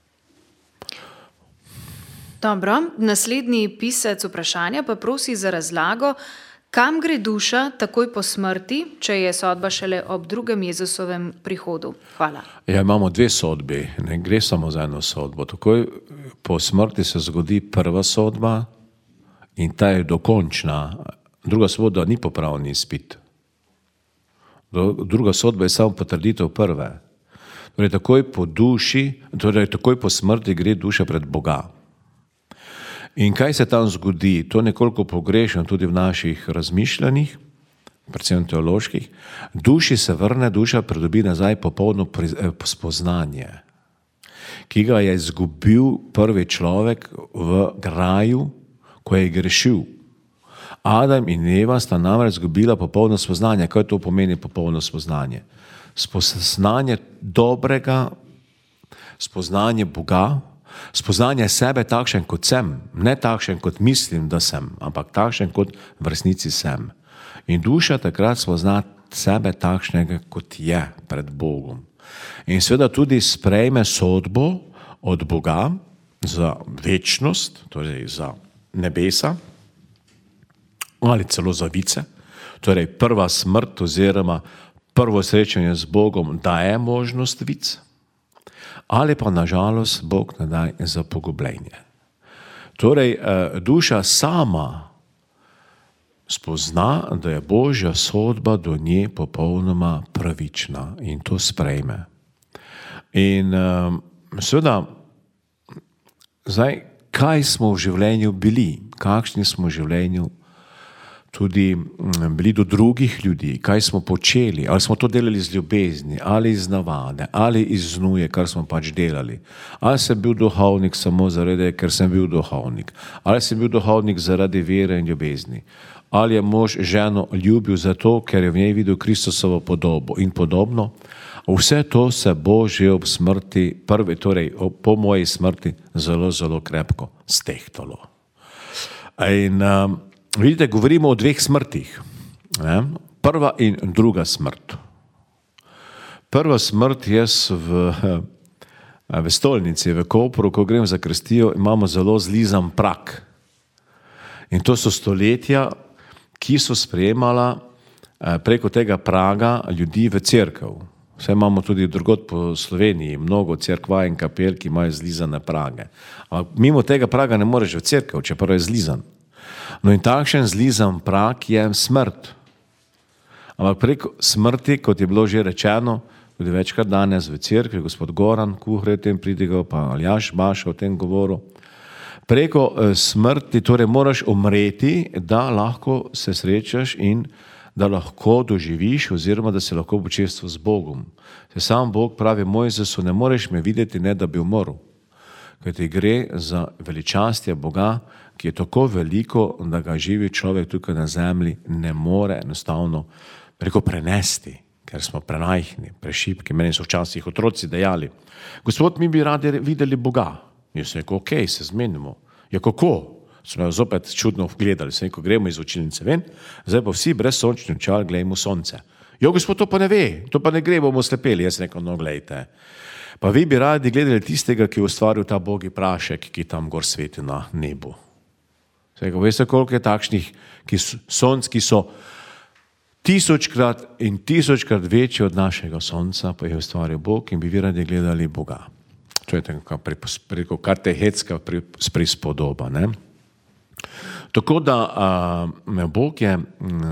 Dobro, naslednji pisec vprašanja pa prosi za razlago, kam gre duša takoj po smrti, če je sodba šele ob drugem Jezusovem prihodu? Hvala. Ja, imamo dve sodbi, ne gre samo za eno sodbo. Takoj po smrti se zgodi prva sodba in ta je dokončna. Druga sodba ni popravni izpit. Druga sodba je samo potrditev prve. Torej, takoj po smrti gre duša pred Boga. In kaj se tam zgodi? To nekoliko pogrešam tudi v naših razmišljanjih, predvsem teoloških. Duši se vrne, duša pridobi nazaj popolno spoznanje, ki ga je izgubil prvi človek v raju, ko je grešil. Adam in Eva sta namreč izgubila popolno spoznanje. Kaj to pomeni popolno spoznanje? Spoznanje dobrega, spoznanje Boga, spoznanje sebe takšen, kot sem, ne takšen, kot mislim, da sem, ampak takšen, kot v resnici sem. In duša takrat spozna sebe takšnega, kot je pred Bogom. In seveda tudi sprejme sodbo od Boga za večnost, torej za nebesa, ali celo za vice. Torej prva smrt oziroma prvo srečanje z Bogom daje možnost vic, ali pa nažalost Bog ne daje za pogubljenje. Torej duša sama spozna, da je Božja sodba do nje popolnoma pravična in to sprejme. In seveda Zdaj, kaj smo v življenju bili, kakšni smo v življenju tudi bili do drugih ljudi, kaj smo počeli, ali smo to delali iz ljubezni, ali iz navade, ali iz znuje, kar smo pač delali. Ali sem bil duhovnik samo zaradi, ker sem bil duhovnik, ali sem bil duhovnik zaradi vere in ljubezni, ali je mož ženo ljubil zato, ker je v njej videl Kristusovo podobo in podobno. Vse to se bo že ob smrti, torej po moji smrti, zelo, zelo krepko stehtalo. In vidite, govorimo o dveh smrtih. Ne? Prva in druga smrt. Prva smrt, jaz v stolnici, v Kopru, ko grem za krstijo, imamo zelo zlizan prak. In to so stoletja, ki so sprejemala preko tega praga ljudi v cerkev. Vse imamo tudi drugod po Sloveniji, mnogo cerkva in kapel, ki imajo zlizane prage. Ampak mimo tega praga ne moreš v cerkev, čeprav je zlizan. No in takšen zlizan prag je smrt. Ampak preko smrti, kot je bilo že rečeno, tudi večkrat danes v cerkvi, gospod Goran Kuhre o tem pridigal, pa Aljaž Baša o tem govoril, preko smrti torej moraš umreti, da lahko se srečaš in da lahko doživiš oziroma da se lahko počestvo z Bogom. Se sam Bog pravi Mojzesu, ne moreš me videti, ne da bi umrl. Ker ti gre za veličastje Boga, ki je tako veliko, da ga živi človek tukaj na zemlji ne more enostavno prenesti, ker smo premajhni, prešibki. Meni so včasih otroci dejali, gospod, mi bi radi videli Boga. Jaz sem rekel, ok, se zmenimo. Ja, kako? Smo jo zopet čudno gledali, sem rekel, gremo iz učilnice ven, zdaj pa vsi brez sončnih očal gledamo sonce. Jo, gospod, to pa ne ve, to pa ne gre, bomo slepeli. Jaz sem rekel, no, glejte. Pa vi bi radi gledali tistega, ki je ustvaril ta bogi prašek, ki tam gor sveti na nebu. Veste, koliko je takšnih sonc, ki so tisočkrat in tisočkrat večji od našega sonca, pa je ustvaril Bog in bi vi radi gledali Boga. To je preko kartehecka prispodoba. Ne? Tako da Bog je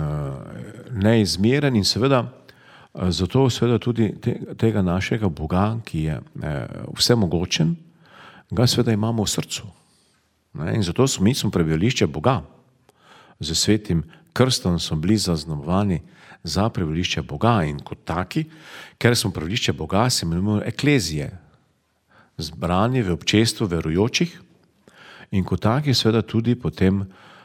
neizmeren in seveda zato seveda tudi tega našega Boga, ki je vsemogočen, ga seveda imamo v srcu. In zato mi smo prebivališče Boga. Z svetim krstom smo bili zaznamovani za prebivališče Boga in kot taki, ker smo prebivališče Boga, se imenujemo eklezije, zbrani v občestvu verujočih in kot taki seveda tudi potem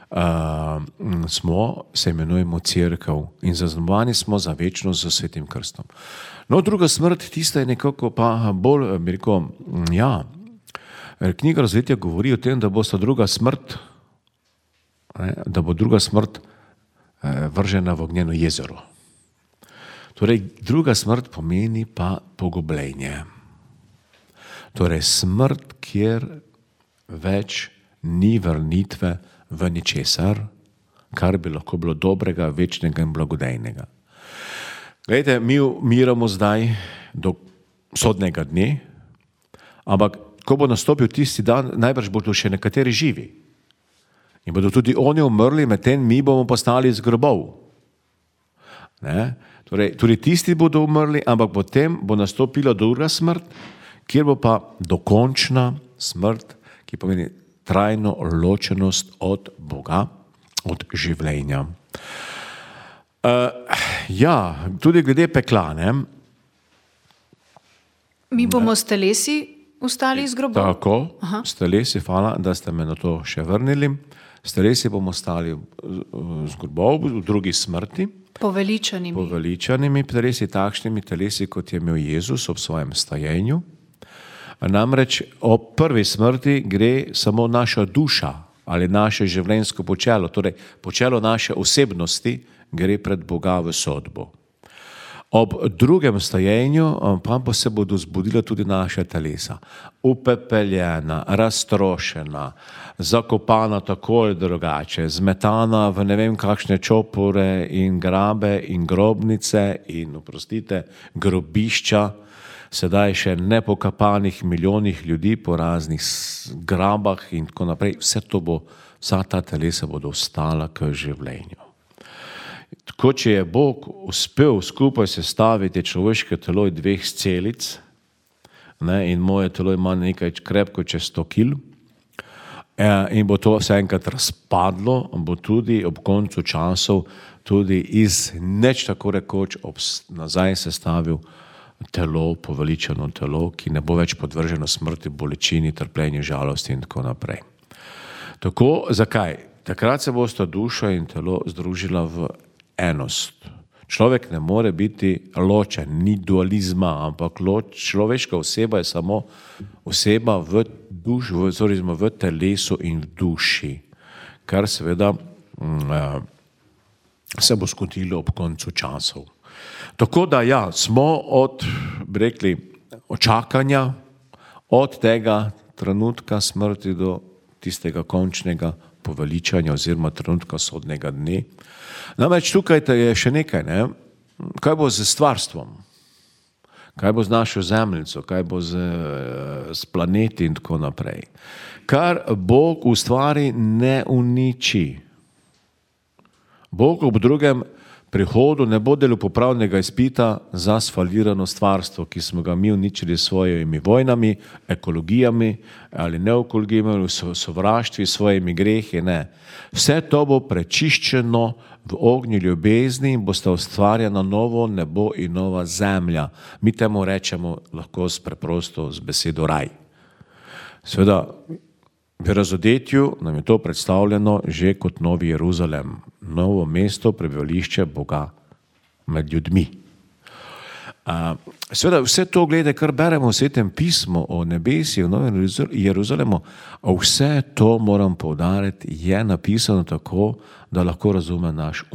se imenujemo cerkev in zaznamovani smo za večnost z svetim krstom. No, druga smrt, tista je nekako pa bolj, bi rekel, ja, knjiga Razvetja govori o tem, da bo druga smrt vržena v ognjeno jezero. Torej, druga smrt pomeni pa pogubljenje. Torej, smrt, kjer več ni vrnitve v ničesar, kar bi lahko bilo dobrega, večnega in blagodejnega. Glejte, mi umiramo zdaj do sodnega dne, ampak ko bo nastopil tisti dan, najbrž bodo še nekateri živi. In bodo tudi oni umrli, medtem mi bomo postali iz grobov. Ne? Torej, tudi tisti bodo umrli, ampak potem bo nastopila druga smrt, kjer bo pa dokončna smrt, ki pomeni trajno ločenost od Boga, od življenja. Ja, tudi glede pekla, ne? Mi bomo s telesi ostali iz grobov? Tako, s telesi, hvala, da ste me na to še vrnili. S telesi bomo ostali z grobov v drugi smrti. Poveličanimi telesi, takšnimi telesi, kot je imel Jezus ob svojem stajenju. Namreč o prvi smrti gre samo naša duša ali naše življenjsko počelo, torej počelo naše osebnosti gre pred Boga v sodbo. Ob drugem stajenju pa se bodo zbudila tudi naša telesa. Upepeljena, raztrošena, zakopana tako ali drugače, zmetana v ne vem kakšne čopore in grabe in grobnice in, oprostite, grobišča, sedaj še nepokapanih milijonih ljudi po raznih grabah in tako naprej. Vsa ta telesa bodo ostala k življenju. Tako, če je Bog uspel skupaj sestaviti človeško telo iz dveh celic, ne, in moje telo ima nekaj krepko čez 100 kil, in bo to vse enkrat razpadlo, bo tudi ob koncu časov tudi iz nič tako rekoč nazaj sestavil telo, poveličeno telo, ki ne bo več podvrženo smrti, bolečini, trpljenju, žalosti in tako naprej. Tako, zakaj? Takrat se bosta duša in telo združila v enost. Človek ne more biti ločen, ni dualizma, ampak človeška oseba je samo oseba v telesu in v duši, kar seveda se bo zgodilo ob koncu časov. Tako da ja, smo od očakanja, od tega trenutka smrti do tistega končnega poveličanja oziroma trenutka sodnega dne. Namreč tukaj je še nekaj, ne? Kaj bo z stvarstvom, kaj bo z našo zemljico, kaj bo z planeti in tako naprej. Kar Bog ustvari, ne uniči. Bog ob drugem prihodu ne bo delal popravnega izpita za sfalirano stvarstvo, ki smo ga mi uničili s svojimi vojnami, ekologijami ali neekologijami, sovraštvi, svojimi grehi, ne. Vse to bo prečiščeno v ognju ljubezni in bosta ustvarjena novo nebo in nova zemlja. Mi temu rečemo lahko preprosto z besedo raj. Seveda, v razodetju nam je to predstavljeno že kot Novi Jeruzalem, novo mesto, prebivališče Boga med ljudmi. Seveda, vse to, gledaj, kar beremo v Svetem pismu o nebesih, o Novem Jeruzalemu, vse to, moram poudariti, je napisano tako, da lahko razume naš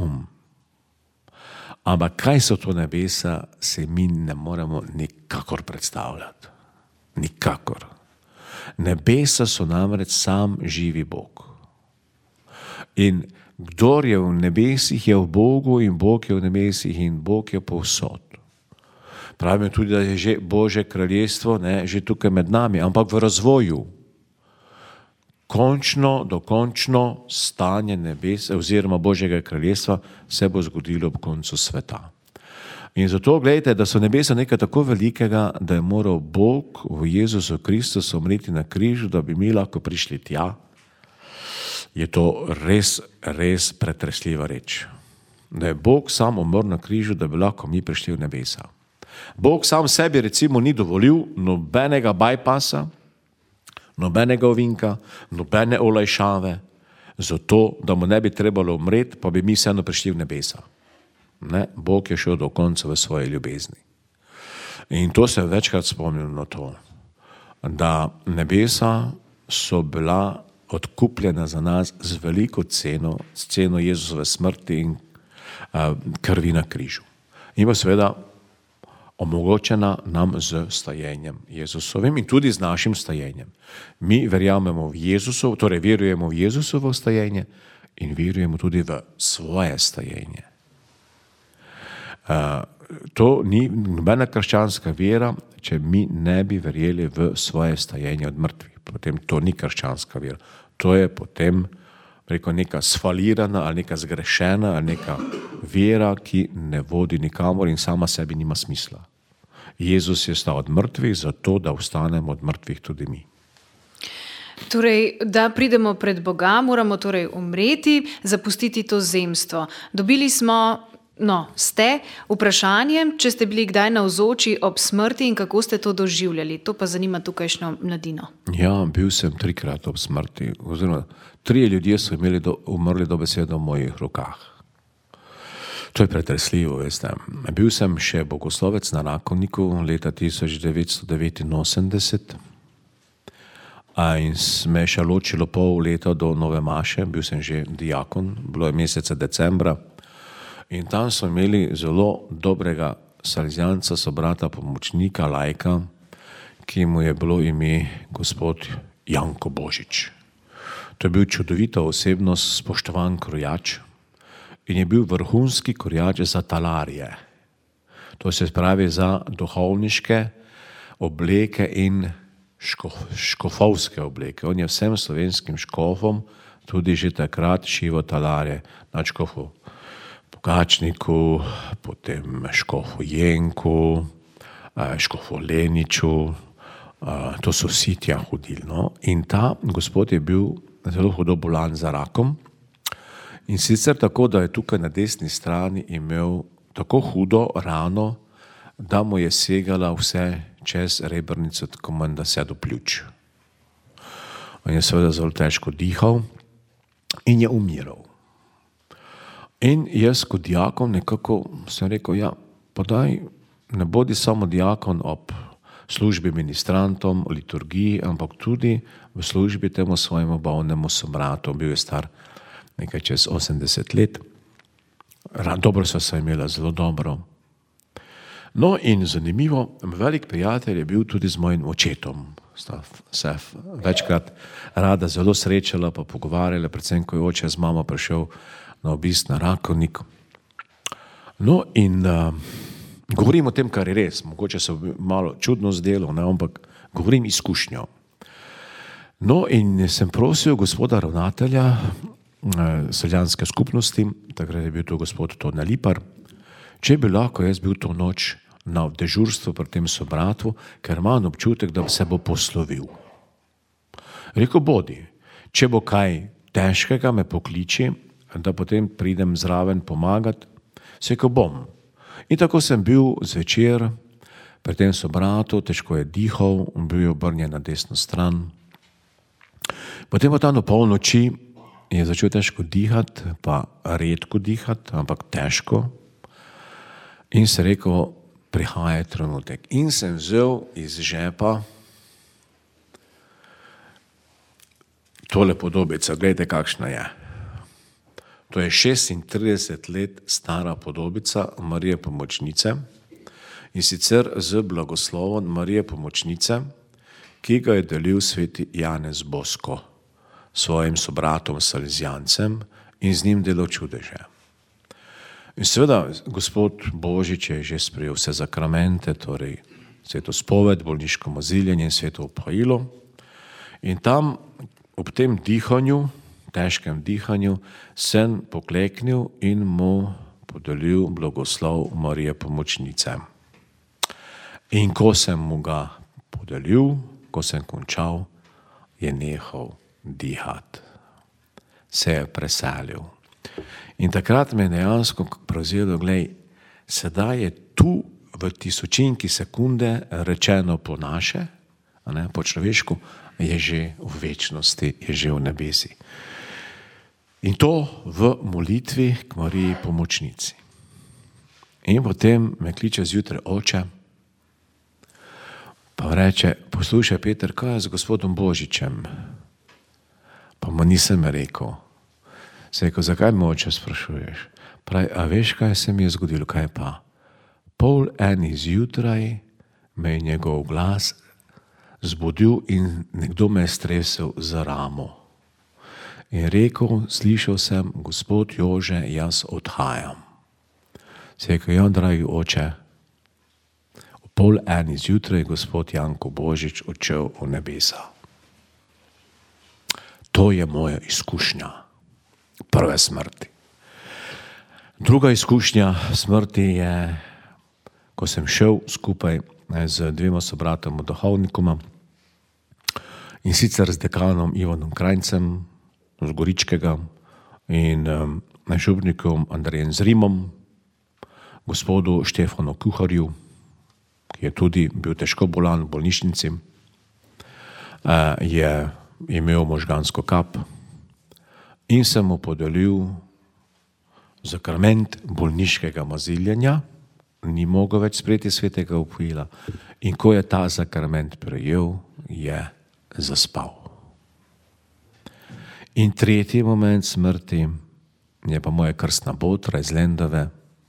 Ampak kaj so to nebesa, se mi ne moremo nikakor predstavljati. Nikakor. Nebesa so namreč sam živi Bog. In kdor je v nebesih, je v Bogu in Bog je v nebesih in Bog je povsod. Pravimo tudi, da je že Božje kraljestvo, ne, že tukaj med nami, ampak v razvoju. Dokončno stanje nebes oziroma Božjega kraljestva se bo zgodilo ob koncu sveta. In zato gledajte, da so nebesa nekaj tako velikega, da je moral Bog v Jezusu Kristusu umreti na križu, da bi mi lahko prišli tja, je to res, res pretresljiva reč. Da je Bog sam umrl na križu, da bi lahko mi prišli v nebesa. Bog sam sebi recimo ni dovolil nobenega bypassa, nobenega ovinka, nobene olajšave, zato, da mu ne bi trebalo umreti, pa bi mi vseeno prišli v nebesa. Ne, Bog je šel do konca v svoji ljubezni. In to se večkrat spomnim na to, da nebesa so bila odkupljena za nas z veliko ceno, s ceno Jezusove smrti in krvi na križu. In pa seveda omogočena nam z stajenjem Jezusovim in tudi z našim stajenjem. Mi verjamemo v Jezusovo, torej verujemo v Jezusovo stajenje in verujemo tudi v svoje stajenje. To ni nobena krščanska vera, če mi ne bi verjeli v svoje stajenje od mrtvih. Potem to ni krščanska vera. To je potem neka sfalirana ali neka zgrešena ali neka vera, ki ne vodi nikamor in sama sebi nima smisla. Jezus je stal od mrtvih zato, da ostanemo od mrtvih tudi mi. Torej, da pridemo pred Boga, moramo torej umreti, zapustiti to zemstvo. Dobili smo ste vprašanjem, če ste bili kdaj navzoči ob smrti in kako ste to doživljali. To pa zanima tukajšnjo mladino. Ja, bil sem 3-krat ob smrti. Oziroma, 3 ljudje so umrli dobesedno v mojih rokah. To je pretresljivo, veste. Bil sem še bogoslovec na Rakovniku leta 1989 in me je še ločilo pol leta do nove maše. Bil sem že diakon, bilo je meseca decembra. In tam so imeli zelo dobrega salezjanca, sobrata, pomočnika, laika, ki mu je bilo ime gospod Janko Božič. To je bil čudovita osebnost, spoštovan krojač in je bil vrhunski krojač za talarije. To se pravi za duhovniške obleke in škofovske obleke. On je vsem slovenskim škofom tudi že takrat šival talarje na škofu Pogačniku, potem škofu Jenku, škofu Leniču, to so vsi tja hodili. No? In ta gospod je bil zelo hudo bolan za rakom. In sicer tako, da je tukaj na desni strani imel tako hudo rano, da mu je segala vse čez rebrnico, tako manj, da se do pljuč. On je seveda zelo težko dihal in je umiral. In jaz kot diakon nekako sem rekel, ja, pa daj, ne bodi samo diakon ob službi ministrantom, o liturgiji, ampak tudi v službi temu svojemu bolnemu sobratu. Bil je star nekaj čez 80 let. Dobro so se imela, zelo dobro. No in zanimivo, velik prijatelj je bil tudi z mojim očetom. Sta se večkrat rada zelo srečala, pa pogovarjala, predvsem ko je oče z mamo prišel na obisk na Rakovnik. No in govorim o tem, kar je res. Mogoče se malo čudno zdelo, ampak govorim izkušnjo. No in sem prosil gospoda ravnatelja seljanske skupnosti, takrat je bil to gospod Tone Lipar, če bi lahko jaz bil to noč na dežurstvu pri tem sobratu, ker imam občutek, da se bo poslovil. Rekel, bodi, če bo kaj težkega, me pokliči, da potem pridem zraven pomagati, se rekel, bom. In tako sem bil zvečer pri tem sobratu, težko je dihal, bil je obrnjen na desno stran. Potem pa tam o polnoči je začel težko dihati, pa redko dihati, ampak težko. In se rekel, prihaja trenutek. In sem vzel iz žepa tole podobico, gledajte, kakšna je. To je 36 let stara podobica Marije Pomočnice in sicer z blagoslovom Marije Pomočnice, ki ga je delil sveti Janez Bosko svojim sobratom Salezjancem in z njim delal čudeže. In seveda, gospod Božič je že sprejel vse zakramente, torej sveto spoved, bolniško maziljenje in sveto upojilo. In tam ob tem dihanju, težkem dihanju, sem pokleknil in mu podelil blagoslov Marije Pomočnice. In ko sem mu ga podelil, ko sem končal, je nehal dihati. Se je preselil. In takrat me je dejansko prevzelo, glej, sedaj je tu v tisočinki sekunde rečeno po naše, po človeško, je že v večnosti, je že v nebesi. In to v molitvi k Mariji Pomočnici. In potem me kliče zjutraj oče, pa reče, poslušaj Peter, kaj je z gospodom Božičem? Pa mu nisem rekel. Se je rekel, zakaj me oče sprašuješ? Pravi, a veš, kaj se mi je zgodilo, kaj pa? 12:30 zjutraj me je njegov glas zbudil in nekdo me je stresel za ramo. In rekel, slišal sem, gospod Jože, jaz odhajam. Se je rekel, ja, dragi oče, o 12:30 zjutraj gospod Janko Božič odšel v nebesa. To je moja izkušnja prve smrti. Druga izkušnja smrti je, ko sem šel skupaj z dvema sobratoma duhovnikoma in sicer z dekanom Ivanom Krajncem z Goričkega in župnikom Andrejem Zrimom, gospodu Štefanu Kuharju, ki je tudi bil težko bolan v bolnišnici, je imel možgansko kap in sem mu podelil zakrament bolniškega maziljenja, ni mogel več sprejeti svetega upojila in ko je ta zakrament prejel, je zaspal. In tretji moment smrti je pa moja krstna botra iz Lendave,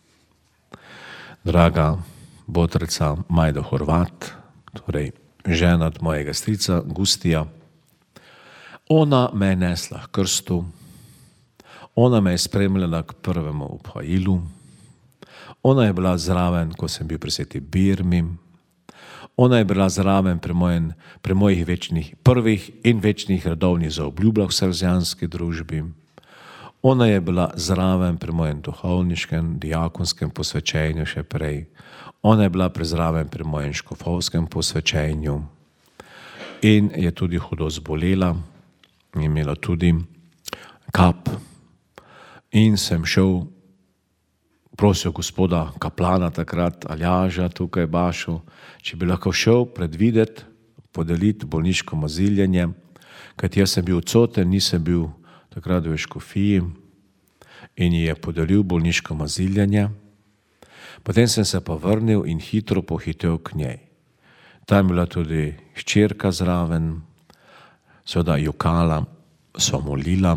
draga botrica Majda Horvat, torej žena od mojega strica Gustija. Ona me je nesla k krstu, ona me je spremljala k prvemu upojilu, ona je bila zraven, ko sem bil pri sveti Birmi, ona je bila zraven pri mojih prvih in večnih redovnih zaobljubljah v salezjanski družbi, ona je bila zraven pri mojem duhovniškem, diakonskem posvečenju še prej, ona je bila zraven pri mojem škofovskem posvečenju in je tudi hudo zbolela imela tudi kap in sem šel, prosil gospoda kaplana takrat, Aljaža tukaj Bašo, če bi lahko šel predvideti, podeliti bolniško maziljenje, kajti jaz sem bil odsoten, nisem bil takrat v škofiji in ji je podelil bolniško maziljenje. Potem sem se pa vrnil in hitro pohitel k njej. Tam je bila tudi hčerka zraven, seveda jokala, so molila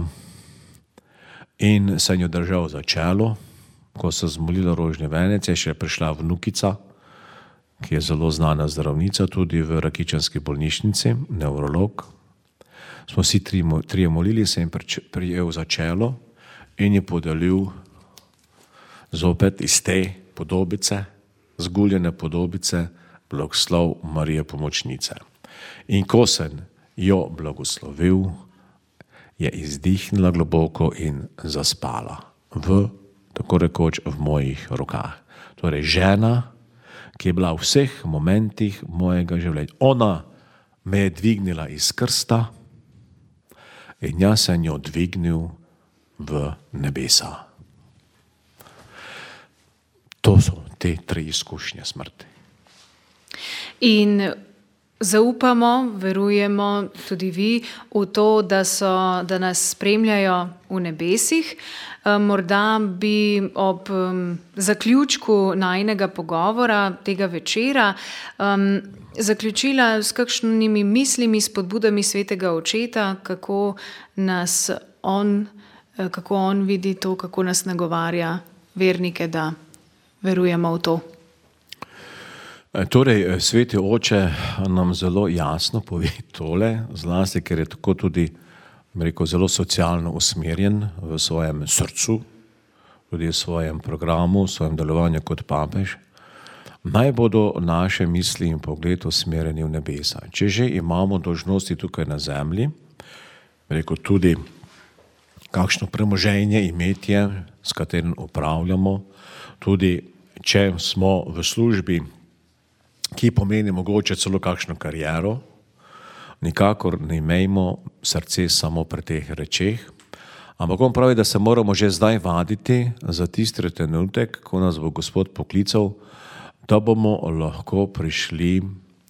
in sem jo držal za čelo. Ko so zmolila rožni venec, je še prišla vnukica, ki je zelo znana zdravnica tudi v rakičanski bolnišnici, nevrolog. Smo vsi trije molili, sem prijel za čelo in je podelil zopet iz te podobice, zguljene podobice, blagoslov Marije Pomočnice. In ko sem jo blagoslovil, je izdihnila globoko in zaspala tako rekoč v mojih rokah. Torej žena, ki je bila v vseh momentih mojega življenja. Ona me je dvignila iz krsta in jaz sem jo dvignil v nebesa. To so te 3 izkušnje smrti. In zaupamo, verujemo tudi vi v to, da nas spremljajo v nebesih. Morda bi ob zaključku najinega pogovora tega večera zaključila s kakšnimi mislimi, spodbudami svetega očeta, kako on vidi to, kako nas nagovarja vernike, da verujemo v to. Torej, sveti oče nam zelo jasno pove tole, zlasti, ker je tako tudi zelo socialno usmerjen v svojem srcu, tudi v svojem programu, v svojem delovanju kot papež. Naj bodo naše misli in pogled usmerjeni v nebesa. Če že imamo dolžnosti tukaj na zemlji, tudi kakšno premoženje, imetje, s katerim upravljamo, tudi če smo v službi, ki pomeni mogoče celo kakšno kariero, nikakor ne imejmo srce samo pri teh rečeh, ampak on pravi, da se moramo že zdaj vaditi za tisti trenutek, ko nas bo Gospod poklical, da bomo lahko prišli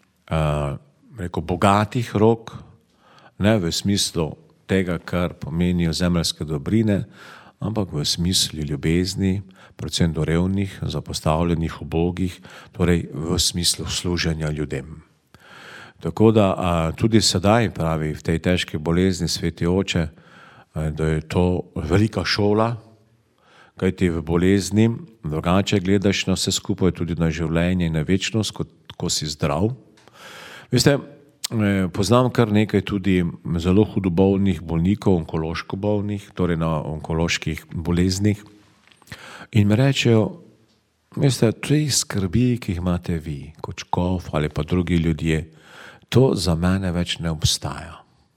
bogatih rok, ne v smislu tega, kar pomenijo zemeljske dobrine, ampak v smislu ljubezni, predvsem do revnih, zapostavljenih, ubogih, torej v smislu služenja ljudem. Tako da tudi sedaj, pravi, v tej težki bolezni sveti oče, da je to velika šola, kajti v bolezni drugače gledaš na vse skupaj, tudi na življenje in na večnost, ko si zdrav. Veste, poznam kar nekaj tudi zelo hudobolnih bolnikov, onkološko bolnih, torej na onkoloških boleznih. In mi rečejo, veste, te skrbi, ki jih imate vi, kot škof ali pa drugi ljudje, to za mene več ne obstaja.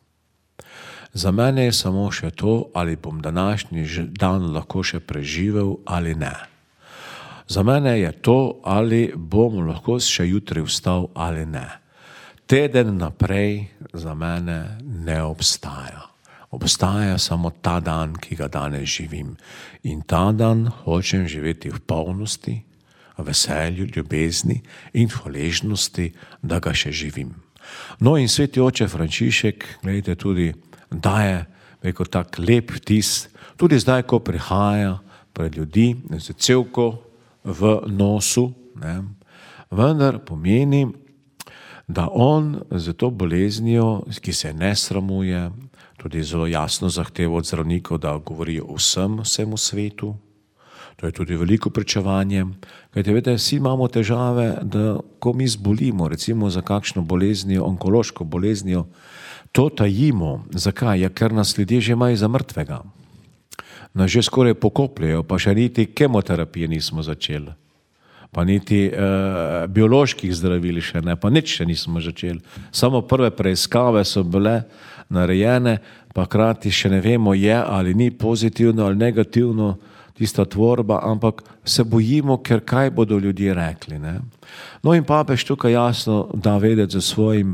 Za mene je samo še to, ali bom današnji dan lahko še preživel ali ne. Za mene je to, ali bom lahko še jutri vstal ali ne. Teden naprej za mene ne obstaja. Obstaja samo ta dan, ki ga danes živim. In ta dan hočem živeti v polnosti, v veselju, ljubezni in hvaležnosti, da ga še živim. No in sveti oče Frančišek, gledajte, tudi daje tak lep vtis, tudi zdaj, ko prihaja pred ljudi, z cevko v nosu, ne, vendar pomeni, da on za to boleznijo, ki se ne sramuje, tudi zelo jasno zahteva od zdravnikov, da govorijo vsemu svetu. To je tudi veliko pričevanje. Kajte, veste, vsi imamo težave, da ko mi zbolimo, recimo za kakšno boleznijo, onkološko boleznijo, to tajimo. Zakaj? Ja, ker nas ljudje že imajo za mrtvega. Nas že skoraj pokopljajo, pa še niti kemoterapije nismo začeli. Pa niti bioloških zdravil še ne, pa nič še nismo začeli. Samo prve preiskave so bile narejene, pa hkrati še ne vemo, je ali ni pozitivno ali negativno tista tvorba, ampak se bojimo, ker kaj bodo ljudje rekli. Ne? No in papež tukaj jasno da vedeti za svojim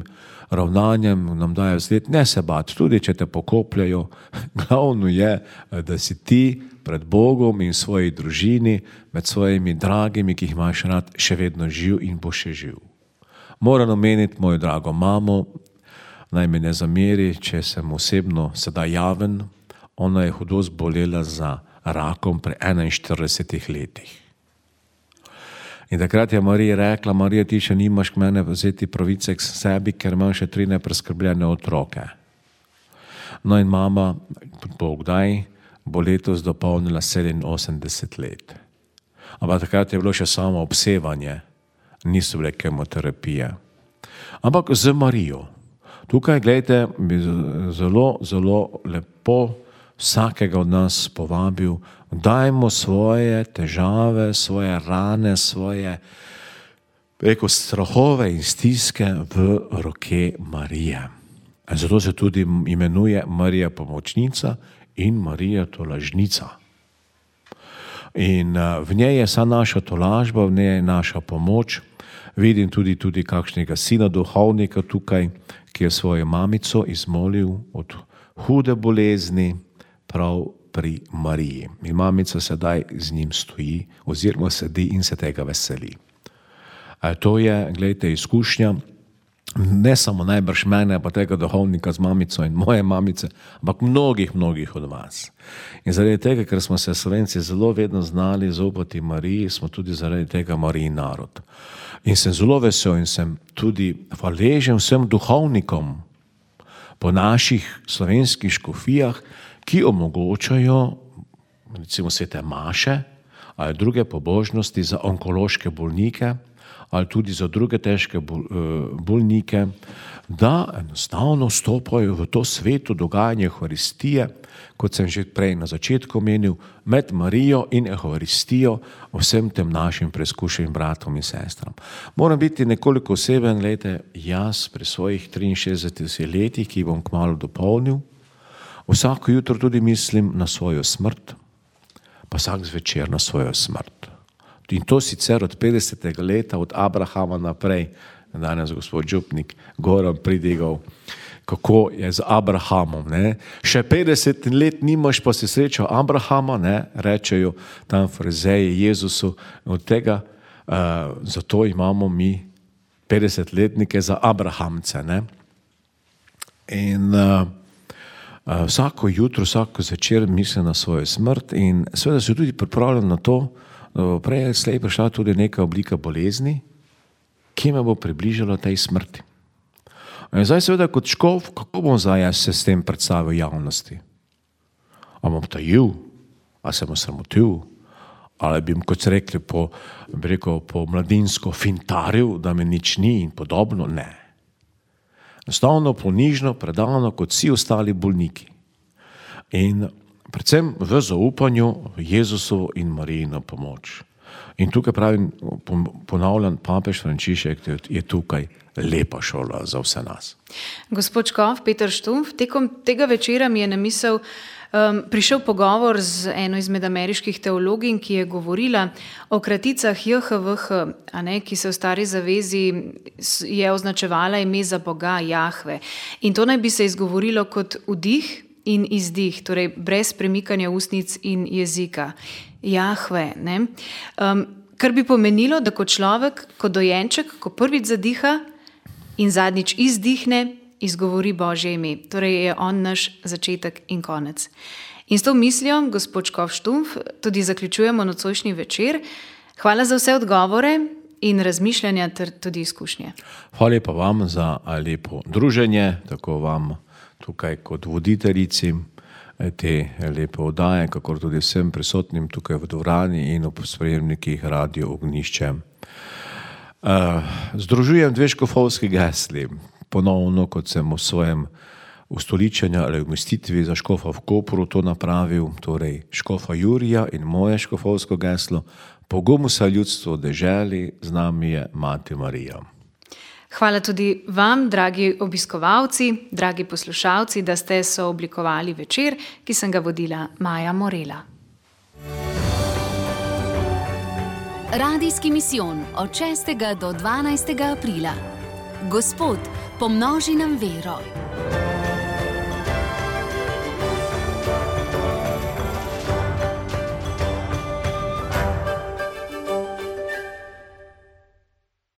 ravnanjem nam daje vzgled, ne se bati, tudi če te pokopljajo, glavno je, da si ti pred Bogom in svoji družini, med svojimi dragimi, ki jih imaš rad, še vedno živ in bo še živ. Moram omeniti mojo drago mamo, naj me ne zameri, če sem osebno sedaj javen, ona je hudo zbolela za rakom pri 41 letih. In takrat je Marija rekla, Marija, ti še nimaš k mene vzeti pravice k sebi, ker imam še 3 nepreskrbljene otroke. No in mama, Bog daj, bo letos dopolnila 87 let. Ampak takrat je bilo še samo obsevanje, niso bile kemoterapije. Ampak z Marijo. Tukaj, gledajte, bi zelo, zelo lepo vsakega od nas povabil, dajmo svoje težave, svoje rane, svoje strahove in stiske v roke Marije. Zato se tudi imenuje Marija pomočnica in Marija tolažnica. In v njej je vsa naša tolažba, v njej je naša pomoč. Vidim tudi kakšnega sina duhovnika tukaj, ki je svojo mamico izmolil od hude bolezni, prav pri Mariji. In mamica sedaj z njim stoji, oziroma sedi in se tega veseli. To je, gledajte, izkušnja, ne samo najbrž mene, pa tega duhovnika z mamico in moje mamice, ampak mnogih od vas. In zaradi tega, ker smo se Slovenci zelo vedno znali zaupati Mariji, smo tudi zaradi tega Marijin narod. In sem zelo vesel in sem tudi hvaležen vsem duhovnikom po naših slovenskih škofijah, ki omogočajo, recimo, svete maše ali druge pobožnosti za onkološke bolnike ali tudi za druge težke bolnike, da enostavno vstopajo v to sveto dogajanje Evharistije, kot sem že prej na začetku omenil, med Marijo in Evharistijo, vsem tem našim preizkušenim bratom in sestram. Moram biti nekoliko oseben, gledajte, jaz pri svojih 63 letih, ki bom kmalu dopolnil, vsako jutro tudi mislim na svojo smrt, pa vsak zvečer na svojo smrt. In to sicer od 50. leta, od Abrahama naprej, danes gospod župnik Goran pridigal, kako je z Abrahamom. Ne? Še 50 let nimaš, pa si srečal Abrahama, ne? Rečejo tam farizeji Jezusu, od tega, zato imamo mi 50-letnike za Abrahamce. Ne? In vsako jutro, vsako zvečer mislim na svojo smrt in seveda se tudi pripravljam na to, prej je slej prišla tudi neka oblika bolezni, ki me bo približala tej smrti. In zdaj seveda kot škof, kako bom zdaj jaz se s tem predstavil javnosti? A bom tajil? A sem osramotil? Ali bi jim, kot se rekli, po mladinsko fintaril, da me nič ni in podobno? Ne. Enostavno, ponižno, predano, kot vsi ostali bolniki. In predvsem v zaupanju Jezusovo in Marijino pomoč. In tukaj pravim, ponavljam, papež Frančišek je tukaj lepa šola za vse nas. Gospod škof Peter Štumpf, tekom tega večera mi je na misel prišel pogovor z eno izmed ameriških teologin, ki je govorila o kraticah JHVH, ki se v Stari zavezi je označevala ime za Boga Jahve. In to naj bi se izgovorilo kot vdih in izdih, torej brez premikanja ustnic in jezika. Jahve, ne? Kar bi pomenilo, da kot človek, kot dojenček, ko prvič zadiha in zadnjič izdihne, izgovori Božje ime. Torej je on naš začetek in konec. In s to mislijo, gospod škof Štumpf, tudi zaključujemo nocojšnji večer. Hvala za vse odgovore in razmišljanja ter tudi izkušnje. Hvala lepa vam za lepo druženje, tako vam tukaj kot voditeljici te lepe oddaje, kakor tudi vsem prisotnim tukaj v dvorani in v sprejemnikih Radio Ognjišče. Združujem 2 škofovski gesli. Ponovno, kot sem v svojem ustoličenju ali umestitvi za škofa v Kopru to napravil, torej škofa Jurija in moje škofovsko geslo, pogum vsa ljudstvo deželi, z nami je Mati Marija. Hvala tudi vam, dragi obiskovalci, dragi poslušalci, da ste sooblikovali večer, ki sem ga vodila Maja Morela. Radijski misijon od 6. do 12. aprila. Gospod, pomnoži nam vero.